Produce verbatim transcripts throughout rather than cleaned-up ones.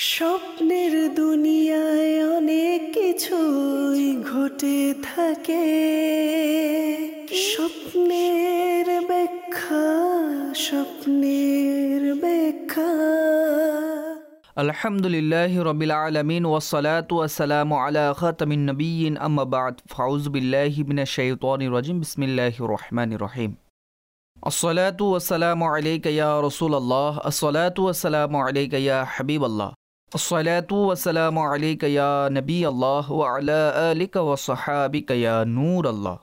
স্বপ্নের দুনিয়ায় অনেক কিছুই ঘটে থাকে, স্বপ্নের ব্যাখ্যা স্বপ্নের ব্যাখ্যা। আলহামদুলিল্লাহি রাব্বিল আলামিন ওয়াসসালাতু ওয়াসসালামু আলা খাতামিন নাবিয়্যিন আম্মা বা'দ ফাউযু বিল্লাহি মিনাশ শাইতানির রাজিম বিসমিল্লাহির রহমানির রহিম। আসসালাতু ওয়াসসালামু আলাইকা ইয়া রাসূলুল্লাহ, আসসালাতু ওয়াসসালামু আলাইকা ইয়া হাবিবাল্লাহ, আসসালাতু ওয়াসসালামু আলাইকা ইয়া নবিয়াল্লাহ ওয়া আলা আলিকা ওয়া সাহাবিকা ইয়া নূরাল্লাহ।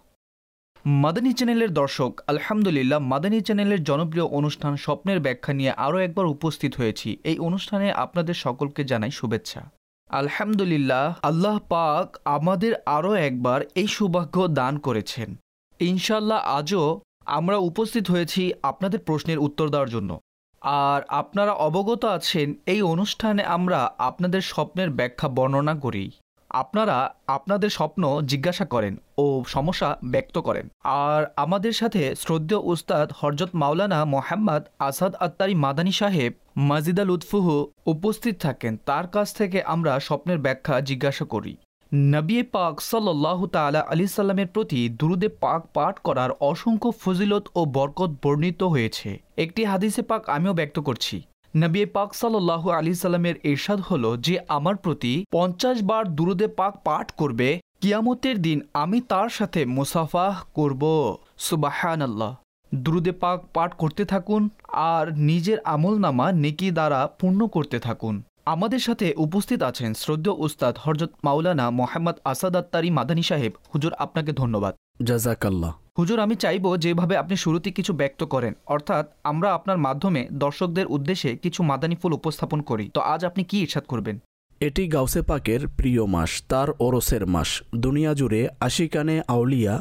মাদানী চ্যানেলের দর্শক, আলহামদুলিল্লাহ মাদানী চ্যানেলের জনপ্রিয় অনুষ্ঠান স্বপ্নের ব্যাখ্যা নিয়ে আরও একবার উপস্থিত হয়েছি। এই অনুষ্ঠানে আপনাদের সকলকে জানাই শুভেচ্ছা। আলহামদুলিল্লাহ, আল্লাহ পাক আমাদের আরও একবার এই সৌভাগ্য দান করেছেন। ইনশাল্লাহ আজও আমরা উপস্থিত হয়েছি আপনাদের প্রশ্নের উত্তর দেওয়ার জন্য। আর আপনারা অবগত আছেন এই অনুষ্ঠানে আমরা আপনাদের স্বপ্নের ব্যাখ্যা বর্ণনা করি। আপনারা আপনাদের স্বপ্ন জিজ্ঞাসা করেন ও সমস্যা ব্যক্ত করেন। আর আমাদের সাথে শ্রদ্ধেয় উস্তাদ হযরত মাওলানা মোহাম্মদ আসাদ আত্তারি মাদানী সাহেব মাজিদা লুৎফুহু উপস্থিত থাকেন। তার কাছ থেকে আমরা স্বপ্নের ব্যাখ্যা জিজ্ঞাসা করি। নবী পাক সাল্লাল্লাহু তাআলা আলাইহি সাল্লামের প্রতি দুরূদে পাক পাঠ করার অসংখ্য ফজিলত ও বরকত বর্ণিত হয়েছে। একটি হাদিসে পাক আমিও ব্যক্ত করছি। নবী পাক সাল্লাল্লাহু আলাইহি সাল্লামের ইরশাদ হলো যে আমার প্রতি পঞ্চাশ বার দুরূদে পাক পাঠ করবে, কিয়ামতের দিন আমি তার সাথে মুসাফাহ করব। সুবহানাল্লাহ। দুরূদে পাক পাঠ করতে থাকুন আর নিজের আমলনামা নেকি দ্বারা পূর্ণ করতে থাকুন। আমাদের সাথে উপস্থিত আছেন শ্রদ্ধেয় উস্তাদ হযরত মাওলানা মোহাম্মদ আসাদ আত্তারি মাদানী সাহেব। হুজুর, আপনাকে ধন্যবাদ। জাযাকাল্লাহ। হুজুর, আমি চাইব যেভাবে আপনি শুরুতে কিছু ব্যক্ত করেন, অর্থাৎ আমরা আপনার মাধ্যমে দর্শকদের উদ্দেশ্যে কিছু মাদানী ফুল উপস্থাপন করি, তো আজ আপনি কি ইরশাদ করবেন? এটি গাউসে পাকের প্রিয় মাস, তার ওরসের মাস। দুনিয়া জুড়ে আশিকানে আউলিয়া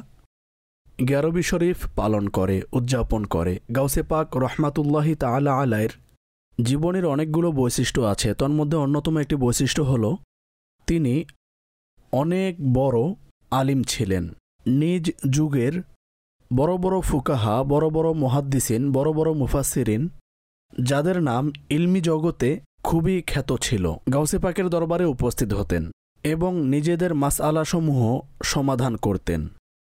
গ্যারবি শরীফ পালন করে, উদযাপন করে। গাউসে পাক রহমাতুল্লাহি তাআলা আলাইহির জীবনের অনেকগুলো বৈশিষ্ট্য আছে। তন্মধ্যে অন্যতম একটি বৈশিষ্ট্য হল তিনি অনেক বড় আলিম ছিলেন। নিজ যুগের বড় বড় ফুকাহা, বড় বড় মুহাদ্দিসিন, বড় বড় মুফাসসিরিন, যাদের নাম ইলমি জগতে খুবই খ্যাত ছিল, গাউসে পাকের দরবারে উপস্থিত হতেন এবং নিজেদের মাসআলাসমূহ সমাধান করতেন।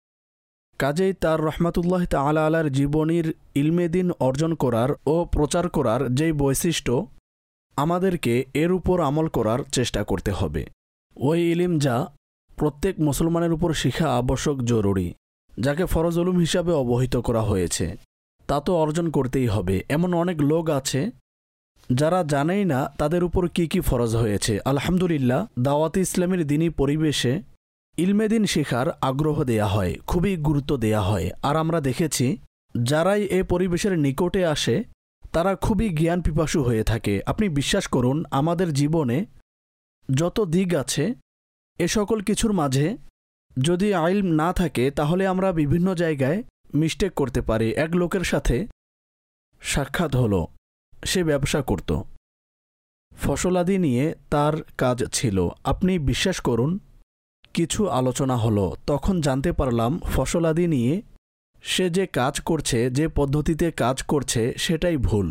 কাজেই তার রহমাতুল্লাহ তাআলা আলার জীবনীর ইলমে দিন অর্জন করার ও প্রচার করার যেই বৈশিষ্ট্য, আমাদেরকে এর উপর আমল করার চেষ্টা করতে হবে। ওই ইলিম যা প্রত্যেক মুসলমানের উপর শিখা আবশ্যক, জরুরি, যাকে ফরজ উলুম হিসাবে অবহিত করা হয়েছে, তা তো অর্জন করতেই হবে। এমন অনেক লোক আছে যারা জানেই না তাদের উপর কি কি ফরজ হয়েছে। আলহামদুলিল্লাহ, দাওয়াতে ইসলামের দিনী পরিবেশে ইলমে দিন শেখার আগ্রহ দেয়া হয়, খুবই গুরুত্ব দেয়া হয়। আর আমরা দেখেছি যারাই এ পরিবেশের নিকটে আসে তারা খুবই জ্ঞান পিপাসু হয়ে থাকে। আপনি বিশ্বাস করুন, আমাদের জীবনে যত দিক আছে এ সকল কিছুর মাঝে যদি ইলম না থাকে তাহলে আমরা বিভিন্ন জায়গায় মিস্টেক করতে পারি। এক লোকের সাথে সাক্ষাৎ হলো, সে ব্যবসা করত, ফসলাদি নিয়ে তার কাজ ছিল। আপনি বিশ্বাস করুন, কিছু আলোচনা হলো, তখন জানতে পারলাম ফসলাদি নিয়ে সে যে কাজ করছে, যে পদ্ধতিতে কাজ করছে সেটাই ভুল।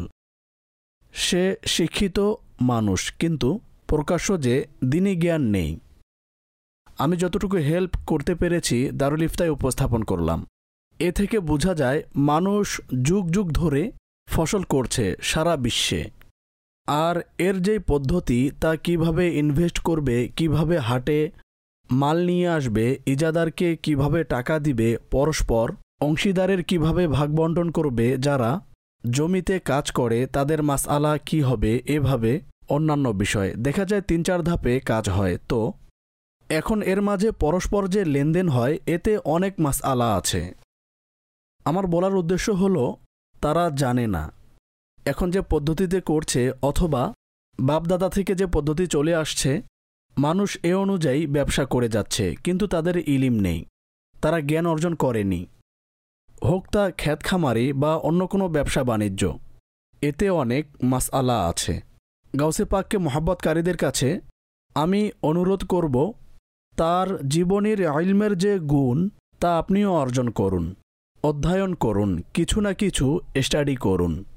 সে শিক্ষিত মানুষ, কিন্তু প্রকাশ্য যে দ্বীনি জ্ঞান নেই। আমি যতটুকু হেল্প করতে পেরেছি দারুল ইফতায় উপস্থাপন করলাম। এ থেকে বোঝা যায় মানুষ যুগ যুগ ধরে ফসল করছে সারা বিশ্বে, আর এর যে পদ্ধতি তা কিভাবে ইনভেস্ট করবে, কিভাবে হাটে মাল নিয়ে আসবে, ইজাদারকে কিভাবে টাকা দিবে, পরস্পর অংশীদারের কিভাবে ভাগবণ্টন করবে, যারা জমিতে কাজ করে তাদের মাসআলা কি হবে, এভাবে অন্যান্য বিষয় দেখা যায় তিন চার ধাপে কাজ হয়। তো এখন এর মাঝে পরস্পর যে লেনদেন হয় এতে অনেক মাসআলা আছে। আমার বলার উদ্দেশ্য হলো, তারা জানে না এখন যে পদ্ধতিতে করছে, অথবা বাপদাদা থেকে যে পদ্ধতি চলে আসছে, মানুষ এ অনুযায়ী ব্যবসা করে যাচ্ছে, কিন্তু তাদের ইলিম নেই, তারা জ্ঞান অর্জন করেনি। হোক তা ক্ষেত খামারি বা অন্য কোনো ব্যবসা বাণিজ্য, এতে অনেক মাসআলা আছে। গাউসে পাককে মহব্বতকারীদের কাছে আমি অনুরোধ করব, তার জীবনের ইলমের যে গুণ তা আপনিও অর্জন করুন, অধ্যয়ন করুন, কিছু না কিছু স্টাডি করুন।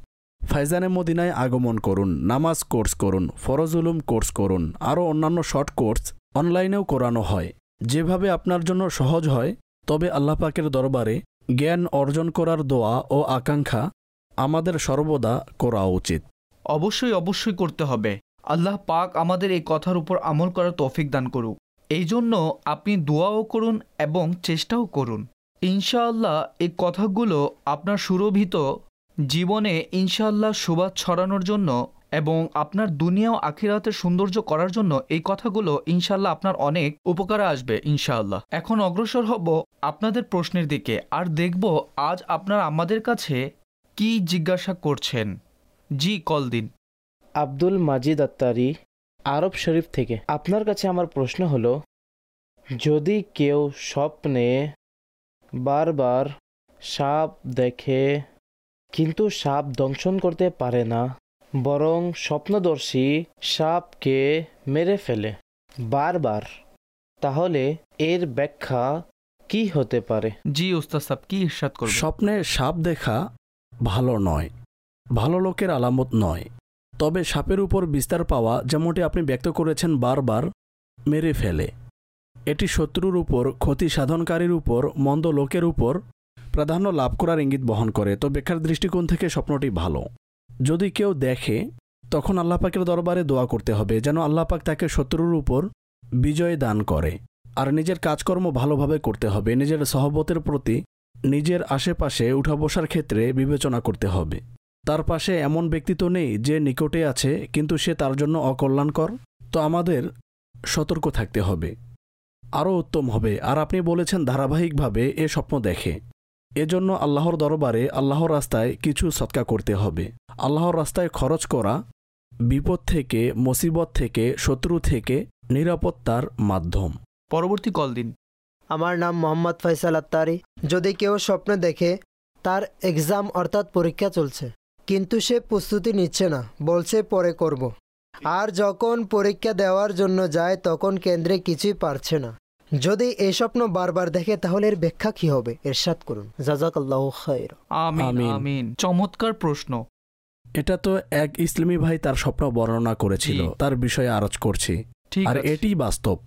ফাইজানে মদিনায় আগমন করুন, নামাজ কোর্স করুন, ফরজ উলুম কোর্স করুন, আরও অন্যান্য শর্ট কোর্স অনলাইনেও করানো হয়। যেভাবে আপনার জন্য সহজ হয়, তবে আল্লাহ পাকের দরবারে জ্ঞান অর্জন করার দোয়া ও আকাঙ্ক্ষা আমাদের সর্বদা করা উচিত। অবশ্যই অবশ্যই করতে হবে। আল্লাহ পাক আমাদের এই কথার উপর আমল করার তৌফিক দান করুক। এই জন্য আপনি দোয়াও করুন এবং চেষ্টাও করুন। ইনশাআল্লাহ এই কথাগুলো আপনার সুরভিত জীবনে ইনশাআল্লাহ সুবাদ ছড়ানোর জন্য এবং আপনার দুনিয়া ও আখিরাতের সৌন্দর্য করার জন্য এই কথাগুলো ইনশাআল্লাহ আপনার অনেক উপকারে আসবে ইনশাআল্লাহ। এখন অগ্রসর হব আপনাদের প্রশ্নের দিকে, আর দেখব আজ আপনারা আমাদের কাছে কি জিজ্ঞাসা করছেন। জি, কল দিন। আব্দুল মাজিদ আত্তারি, আরব শরীফ থেকে। আপনার কাছে আমার প্রশ্ন হলো, যদি কেউ স্বপ্নে বারবার সাপ দেখে কিন্তু সাপ দংশন করতে পারে না, বরং স্বপ্নদর্শী সাপকে মেরে ফেলে বারবার, তাহলে এর ব্যাখ্যা কি হতে পারে? জি উস্তাদ সাহেব, কি ইরশাদ করবেন? স্বপ্নে সাপ দেখা ভালো নয়, ভালো লোকের আলামত নয়। তবে সাপের উপর বিস্তার পাওয়া, যেমনটি আপনি ব্যক্ত করেছেন, বারবার মেরে ফেলে, এটি শত্রুর উপর, ক্ষতি সাধনকারীর উপর, মন্দ লোকের উপর প্রাধান্য লাভ করার ইঙ্গিত বহন করে। তো ব্যাখ্যার দৃষ্টিকোণ থেকে স্বপ্নটি ভালো। যদি কেউ দেখে, তখন আল্লাহ পাকের দরবারে দোয়া করতে হবে যেন আল্লাহ পাক তাকে শত্রুর উপর বিজয় দান করে। আর নিজের কাজকর্ম ভালোভাবে করতে হবে। নিজের সহবতের প্রতি, নিজের আশেপাশে উঠা বসার ক্ষেত্রে বিবেচনা করতে হবে। তার পাশে এমন ব্যক্তি তো নেই যে নিকটে আছে কিন্তু সে তার জন্য অকল্যাণকর। তো আমাদের সতর্ক থাকতে হবে, আরও উত্তম হবে। আর আপনি বলেছেন ধারাবাহিকভাবে এ স্বপ্ন দেখে, এজন্য আল্লাহর দরবারে আল্লাহর রাস্তায় কিছু সদকা করতে হবে। আল্লাহর রাস্তায় খরচ করা বিপদ থেকে, মুসিবত থেকে, শত্রু থেকে নিরাপত্তার মাধ্যম। পরবর্তী কল দিন। আমার নাম মোহাম্মদ ফয়সাল আত্তারি। যদি কেউ স্বপ্ন দেখে তার এক্সাম অর্থাৎ পরীক্ষা চলছে, কিন্তু সে প্রস্তুতি নিচ্ছে না, বলছে পরে করব, আর যখন পরীক্ষা দেওয়ার জন্য যায় তখন কেন্দ্রে কিছুই পারছে না, যদি এই স্বপ্ন বারবার দেখে তাহলে এর ব্যাখ্যা কি হবে? ইরশাদ করুন। জাযাকাল্লাহু খাইর। আমিন আমিন। চমৎকার প্রশ্ন। এটা তো এক ইসলামী ভাই তার স্বপ্ন বর্ণনা করেছিল, তার বিষয়ে আরজ করছি। আর এটি বাস্তব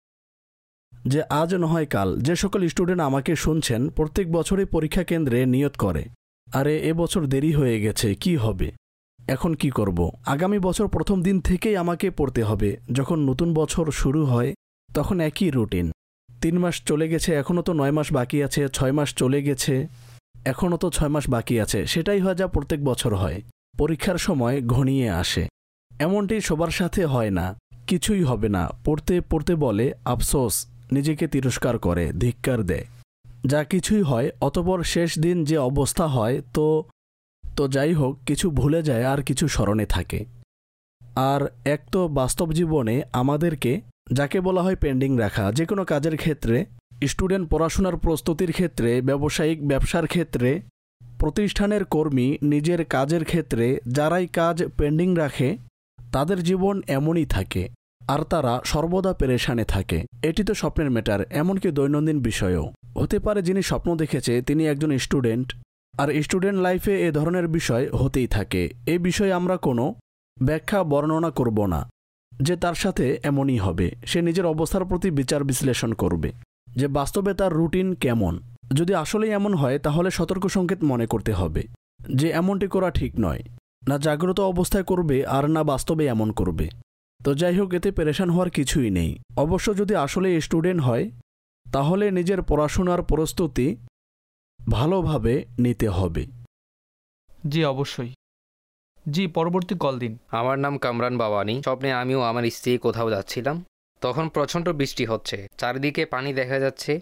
যে আজ নয় কাল যে সকল স্টুডেন্ট আমাকে শুনছেন প্রত্যেক বছরই পরীক্ষা কেন্দ্রে নিয়ত করে, আরে এ বছর দেরি হয়ে গেছে, কি হবে, এখন কি করব, আগামী বছর প্রথম দিন থেকেই আমাকে পড়তে হবে। যখন নতুন বছর শুরু হয় তখন একই রুটিন। তিন মাস চলে গেছে, এখনও তো নয় মাস বাকি আছে, ছয় মাস চলে গেছে, এখনও তো ছয় মাস বাকি আছে। সেটাই হয় যা প্রত্যেক বছর হয়। পরীক্ষার সময় ঘনিয়ে আসে। এমনটি সবার সাথে হয় না, কিছুই হবে না, পড়তে পড়তে বলে আফসোস, নিজেকে তিরস্কার করে, ধিক্কার দেয়, যা কিছুই হয়। অতঃপর শেষ দিন যে অবস্থা হয়, তো তো যাই হোক, কিছু ভুলে যায় আর কিছু স্মরণে থাকে। আর এক তো বাস্তব জীবনে আমাদেরকে যাকে বলা হয় পেন্ডিং রাখা, যে কোনো কাজের ক্ষেত্রে, স্টুডেন্ট পড়াশোনার প্রস্তুতির ক্ষেত্রে, ব্যবসায়িক ব্যবসার ক্ষেত্রে, প্রতিষ্ঠানের কর্মী নিজের কাজের ক্ষেত্রে যারাই কাজ পেন্ডিং রাখে তাদের জীবন এমনই থাকে, আর তারা সর্বদা পেরেশানে থাকে। এটি তো স্বপ্নের ম্যাটার, এমনকি দৈনন্দিন বিষয়েও হতে পারে। যিনি স্বপ্ন দেখেছে তিনি একজন স্টুডেন্ট, আর স্টুডেন্ট লাইফে এ ধরনের বিষয় হতেই থাকে। এই বিষয়ে আমরা কোনো ব্যাখ্যা বর্ণনা করব না যে তার সাথে এমনই হবে। সে নিজের অবস্থার প্রতি বিচার বিশ্লেষণ করবে যে বাস্তবে তার রুটিন কেমন। যদি আসলেই এমন হয় তাহলে সতর্ক সংকেত মনে করতে হবে যে এমনটি করা ঠিক নয়। না জাগ্রত অবস্থায় করবে আর না বাস্তবে এমন করবে। তো যাই হোক, এতে পেরেশান হওয়ার কিছুই নেই। অবশ্য যদি আসলে স্টুডেন্ট হয় তাহলে নিজের পড়াশোনার প্রস্তুতি ভালোভাবে নিতে হবে। জি অবশ্যই। জি, পরবর্তী কল দিন। আমার নাম কামরান বাওয়ানি। স্বপ্নে আমিও আমার স্ত্রী কোথাও যাচ্ছিলাম, তখন প্রচণ্ড বৃষ্টি হচ্ছে, চারিদিকে পানি দেখা যাচ্ছে,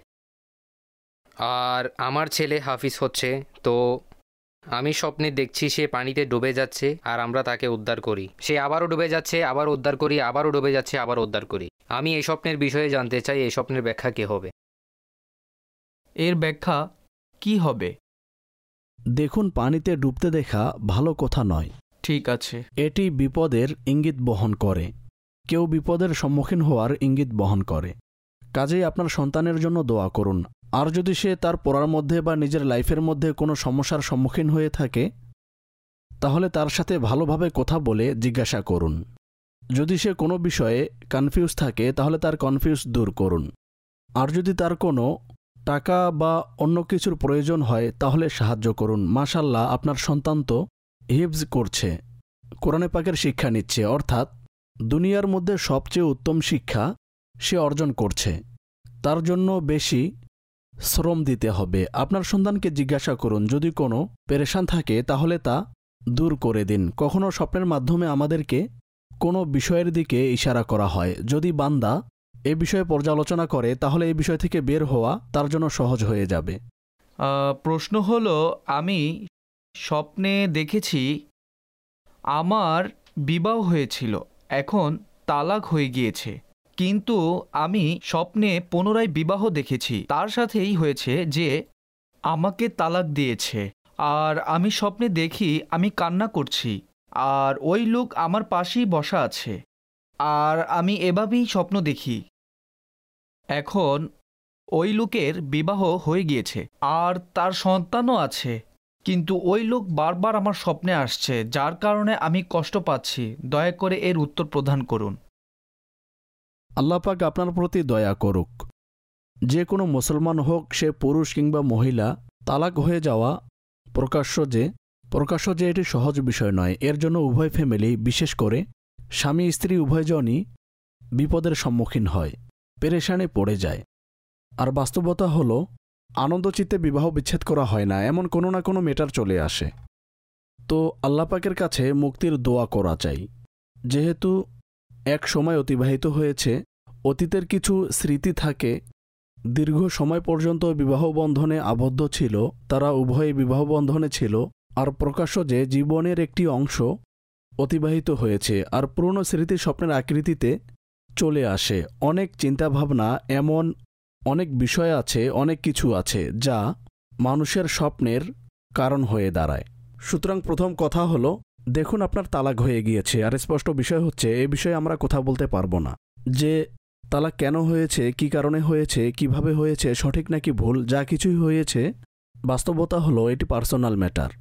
আর আমার ছেলে হাফিজ হচ্ছে। তো আমি স্বপ্নে দেখছি সে পানিতে ডুবে যাচ্ছে আর আমরা তাকে উদ্ধার করি। সে আবারও ডুবে যাচ্ছে, আবার উদ্ধার করি, আবারও ডুবে যাচ্ছে, আবার উদ্ধার করি। আমি এই স্বপ্নের বিষয়ে জানতে চাই, এই স্বপ্নের ব্যাখ্যা কী হবে? এর ব্যাখ্যা কি হবে? দেখুন, পানিতে ডুবতে দেখা ভালো কথা নয়। ঠিক আছে। এটি বিপদের ইঙ্গিত বহন করে, কেউ বিপদের সম্মুখীন হওয়ার ইঙ্গিত বহন করে। কাজেই আপনার সন্তানের জন্য দোয়া করুন। আর যদি সে তার পড়ার মধ্যে বা নিজের লাইফের মধ্যে কোনো সমস্যার সম্মুখীন হয়ে থাকে তাহলে তার সাথে ভালোভাবে কথা বলে জিজ্ঞাসা করুন। যদি সে কোনো বিষয়ে কনফিউজ থাকে তাহলে তার কনফিউজ দূর করুন। আর যদি তার কোনো টাকা বা অন্য কিছুর প্রয়োজন হয় তাহলে সাহায্য করুন। মাশাআল্লাহ, আপনার সন্তান তো হিফজ করছে, কোরআনে পাকের শিক্ষা নিচ্ছে, অর্থাৎ দুনিয়ার মধ্যে সবচেয়ে উত্তম শিক্ষা সে অর্জন করছে। তার জন্য বেশি শ্রম দিতে হবে। আপনার সন্তানকে জিজ্ঞাসা করুন, যদি কোনো পেরেশান থাকে তাহলে তা দূর করে দিন। কখনো স্বপ্নের মাধ্যমে আমাদেরকে কোনো বিষয়ের দিকে ইশারা করা হয়। যদি বান্দা এ বিষয়ে পর্যালোচনা করে তাহলে এই বিষয় থেকে বের হওয়া তার জন্য সহজ হয়ে যাবে। প্রশ্ন হলো, আমি স্বপ্নে দেখেছি আমার বিবাহ হয়েছিল, এখন তালাক হয়ে গিয়েছে, কিন্তু আমি স্বপ্নে পুনরায় বিবাহ দেখেছি, তার সাথেই হয়েছে যে আমাকে তালাক দিয়েছে। আর আমি স্বপ্নে দেখি আমি কান্না করছি, আর ওই লোক আমার পাশেই বসা আছে, আর আমি এভাবেই স্বপ্ন দেখি। এখন ওই লোকের বিবাহ হয়ে গিয়েছে আর তার সন্তানও আছে, কিন্তু ওই লোক বারবার আমার স্বপ্নে আসছে, যার কারণে আমি কষ্ট পাচ্ছি। দয়া করে এর উত্তর প্রদান করুন। আল্লাহ পাক আপনার প্রতি দয়া করুক। যে কোনো মুসলমান হোক, সে পুরুষ কিংবা মহিলা, তালাক হয়ে যাওয়া প্রকাশ্য যে প্রকাশ্য যে এটি সহজ বিষয় নয়। এর জন্য উভয় ফ্যামিলি, বিশেষ করে স্বামী স্ত্রী উভয়জনই বিপদের সম্মুখীন হয়, পেরেশানে পড়ে যায়। আর বাস্তবতা হলো, আনন্দচিত্তে বিবাহ বিচ্ছেদ করা হয় না, এমন কোনো না কোনো মেটার চলে আসে। তো আল্লাহ পাকের কাছে মুক্তির দোয়া করা চাই। যেহেতু এক সময় অতিবাহিত হয়েছে, অতীতের কিছু স্মৃতি থাকে, দীর্ঘ সময় পর্যন্ত বিবাহ বন্ধনে আবদ্ধ ছিল, তারা উভয়ে বিবাহ বন্ধনে ছিল, আর প্রকাশ্য যে জীবনের একটি অংশ অতিবাহিত হয়েছে, আর পুরনো স্মৃতি স্বপ্নের আকৃতিতে চলে আসে। অনেক চিন্তাভাবনা, এমন অনেক বিষয় আছে, অনেক কিছু আছে যা মানুষের স্বপ্নের কারণ হয়ে দাঁড়ায়। সুতরাং প্রথম কথা হলো, দেখুন আপনার তালাক হয়ে গিয়েছে, আর স্পষ্ট বিষয় হচ্ছে এ বিষয়ে আমরা কথা বলতে পারবো না যে তালাক কেন হয়েছে, কি কারণে হয়েছে, কিভাবে হয়েছে, সঠিক নাকি ভুল, যা কিছুই হয়েছে বাস্তবতা হলো এটি পার্সোনাল ম্যাটার,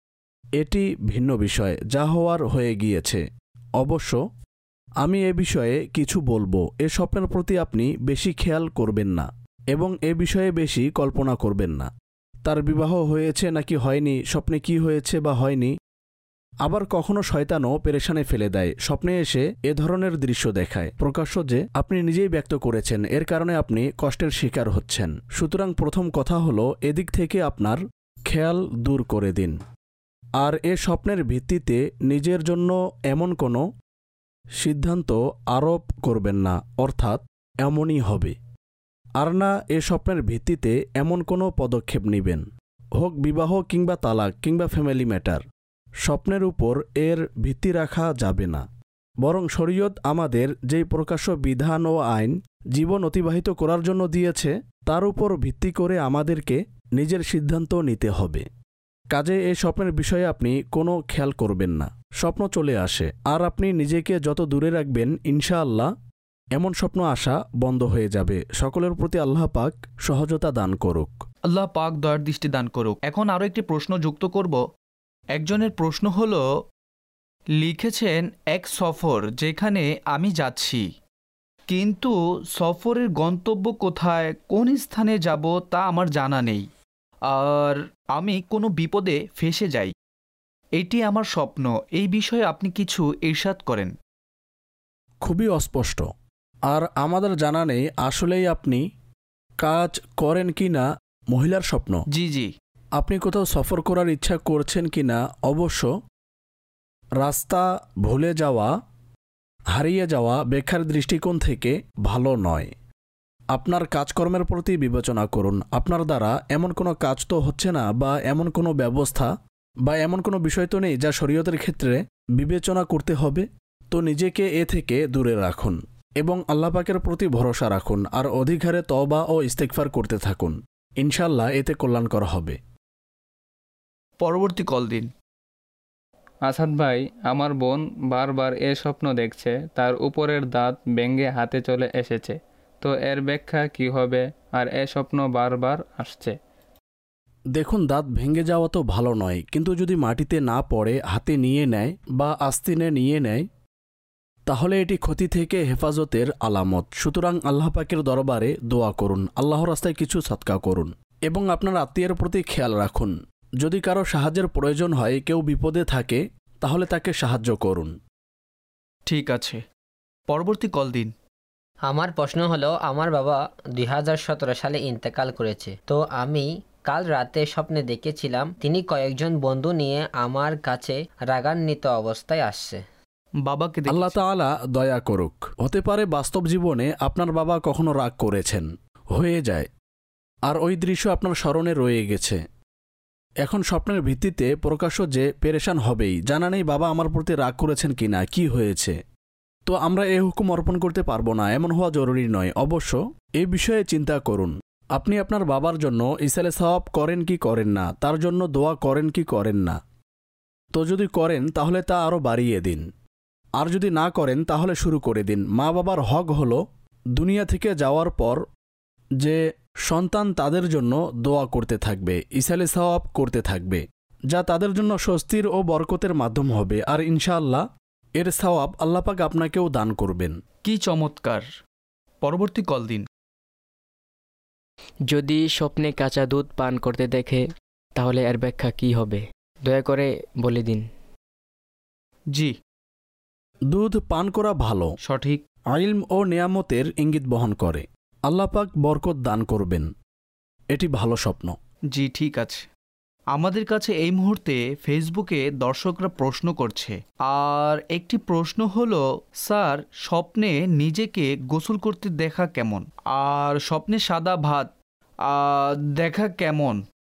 এটি ভিন্ন বিষয়, যা হওয়ার হয়ে গিয়েছে। অবশ্য আমি এ বিষয়ে কিছু বলবো। এ স্বপ্নের প্রতি আপনি বেশি খেয়াল করবেন না এবং এ বিষয়ে বেশি কল্পনা করবেন না। তার বিবাহ হয়েছে নাকি হয়নি, স্বপ্নে কি হয়েছে বা হয়নি। আবার কখনো শয়তানও পেরেশানে ফেলে দেয়, স্বপ্নে এসে এ ধরনের দৃশ্য দেখায়, প্রকাশ্য যে আপনি নিজেই ব্যক্ত করেছেন, এর কারণে আপনি কষ্টের শিকার হচ্ছেন। সুতরাং প্রথম কথা হলো, এদিক থেকে আপনার খেয়াল দূর করে দিন। আর এ স্বপ্নের ভিত্তিতে নিজের জন্য এমন কোনো সিদ্ধান্ত আরোপ করবেন না, অর্থাৎ এমনই হবে, আর না এ স্বপ্নের ভিত্তিতে এমন কোনো পদক্ষেপ নেবেন, হোক বিবাহ কিংবা তালাক কিংবা ফ্যামিলি ম্যাটার। স্বপ্নের উপর এর ভিত্তি রাখা যাবে না, বরং শরীয়ত আমাদের যেই প্রকাশ্য বিধান ও আইন জীবন অতিবাহিত করার জন্য দিয়েছে, তার উপর ভিত্তি করে আমাদেরকে নিজের সিদ্ধান্ত নিতে হবে। কাজে এই স্বপ্নের বিষয়ে আপনি কোনো খেয়াল করবেন না, স্বপ্ন চলে আসে, আর আপনি নিজেকে যত দূরে রাখবেন, ইনশাআল্লাহ এমন স্বপ্ন আসা বন্ধ হয়ে যাবে। সকলের প্রতি আল্লাহ পাক সহজতা দান করুক। আল্লাহ পাক দয়ার দৃষ্টি দান করুক। এখন আরও একটি প্রশ্ন যুক্ত করব। একজনের প্রশ্ন হলো, লিখেছেন এক সফর যেখানে আমি যাচ্ছি, কিন্তু সফরের গন্তব্য কোথায়, কোন স্থানে যাব তা আমার জানা নেই, আর আমি কোনো বিপদে ফেঁসে যাই, এটি আমার স্বপ্ন। এই বিষয়ে আপনি কিছু ইরশাদ করেন। খুবই অস্পষ্ট, আর আমাদের জানা নেই আসলেই আপনি কাজ করেন কি না। মহিলার স্বপ্ন, জি জি আপনি কোথাও সফর করার ইচ্ছা করছেন কি না। অবশ্য রাস্তা ভুলে যাওয়া, হারিয়ে যাওয়া ব্যাখ্যার দৃষ্টিকোণ থেকে ভালো নয়। আপনার কাজকর্মের প্রতি বিবেচনা করুন। আপনার দ্বারা এমন কোনো কাজ তো হচ্ছে না, বা এমন কোনো ব্যবস্থা বা এমন কোনো বিষয় তো নেই যা শরীয়তের ক্ষেত্রে বিবেচনা করতে হবে। তো নিজেকে এ থেকে দূরে রাখুন এবং আল্লাহ পাকের প্রতি ভরসা রাখুন, আর অধিকারে তওবা ও ইস্তেগফার করতে থাকুন। ইনশাল্লাহ এতে কল্যাণকর হবে। পরবর্তী কল দিন। আসাদ ভাই, আমার বোন বারবার এ স্বপ্ন দেখছে, তার উপরের দাঁত ভেঙে হাতে চলে এসেছে, তো এর ব্যাখ্যা কি হবে, আর এ স্বপ্ন বারবার আসছে? দেখুন, দাঁত ভেঙে যাওয়া তো ভালো নয়, কিন্তু যদি মাটিতে না পড়ে হাতে নিয়ে নেয় বা আস্তিনে নিয়ে নেয় তাহলে এটি ক্ষতি থেকে হেফাজতের আলামত। সুতরাং আল্লাহ পাকের দরবারে দোয়া করুন, আল্লাহর রাস্তায় কিছু সদকা করুন এবং আপনার আত্মীয়ের প্রতি খেয়াল রাখুন। যদি কারো সাহায্যের প্রয়োজন হয়, কেউ বিপদে থাকে, তাহলে তাকে সাহায্য করুন। ঠিক আছে, পরবর্তী কল দিন। আমার প্রশ্ন হলো, আমার বাবা দুই হাজার সতেরো সালে ইন্তেকাল করেছে। তো আমি কাল রাতে স্বপ্নে দেখেছিলাম তিনি কয়েকজন বন্ধু নিয়ে আমার কাছে রাগান্বিত অবস্থায় আসছে। বাবাকে আল্লাহ তাআলা দয়া করুক। হতে পারে বাস্তব জীবনে আপনার বাবা কখনো রাগ করেছেন, হয়ে যায়, আর ওই দৃশ্য আপনার স্মরণে রয়ে গেছে। এখন স্বপ্নের ভিত্তিতে প্রকাশ্য যে পেরেশান হবেই, জানা নেই বাবা আমার প্রতি রাগ করেছেন কিনা, কি হয়েছে। তো আমরা এ হুকুম অর্পণ করতে পারবো না, এমন হওয়া জরুরি নয়। অবশ্য এই বিষয়ে চিন্তা করুন, আপনি আপনার বাবার জন্য ইসালে সওয়াব করেন কি করেন না, তার জন্য দোয়া করেন কি করেন না। তো যদি করেন তাহলে তা আরও বাড়িয়ে দিন, আর যদি না করেন তাহলে শুরু করে দিন। মা বাবার হক হলো দুনিয়া থেকে যাওয়ার পর যে সন্তান তাদের জন্য দোয়া করতে থাকবে, ইসালে সওয়াব করতে থাকবে, যা তাদের জন্য স্বস্তির ও বরকতের মাধ্যম হবে, আর ইনশাআল্লাহ এর সওয়াব আল্লাহ পাক আপনাকেও দান করবেন। কি চমৎকার! পরবর্তী কল দিন। যদি স্বপ্নে কাঁচা দুধ পান করতে দেখে তাহলে এর ব্যাখ্যা কি হবে, দয়া করে বলে দিন। জি, দুধ পান করা ভালো, সঠিক। ইলম ও নিয়ামতের ইঙ্গিত বহন করে, আল্লাহ পাক বরকত দান করবেন, এটি ভালো স্বপ্ন। জি, ঠিক আছে। আমাদের কাছে এই মুহূর্তে ফেসবুকে দর্শকরা প্রশ্ন করছে, আর একটি প্রশ্ন হলো, স্যার স্বপ্নে নিজেকে গোসল করতে দেখা কেমন, আর স্বপ্নে সাদা ভাত দেখা কেমন?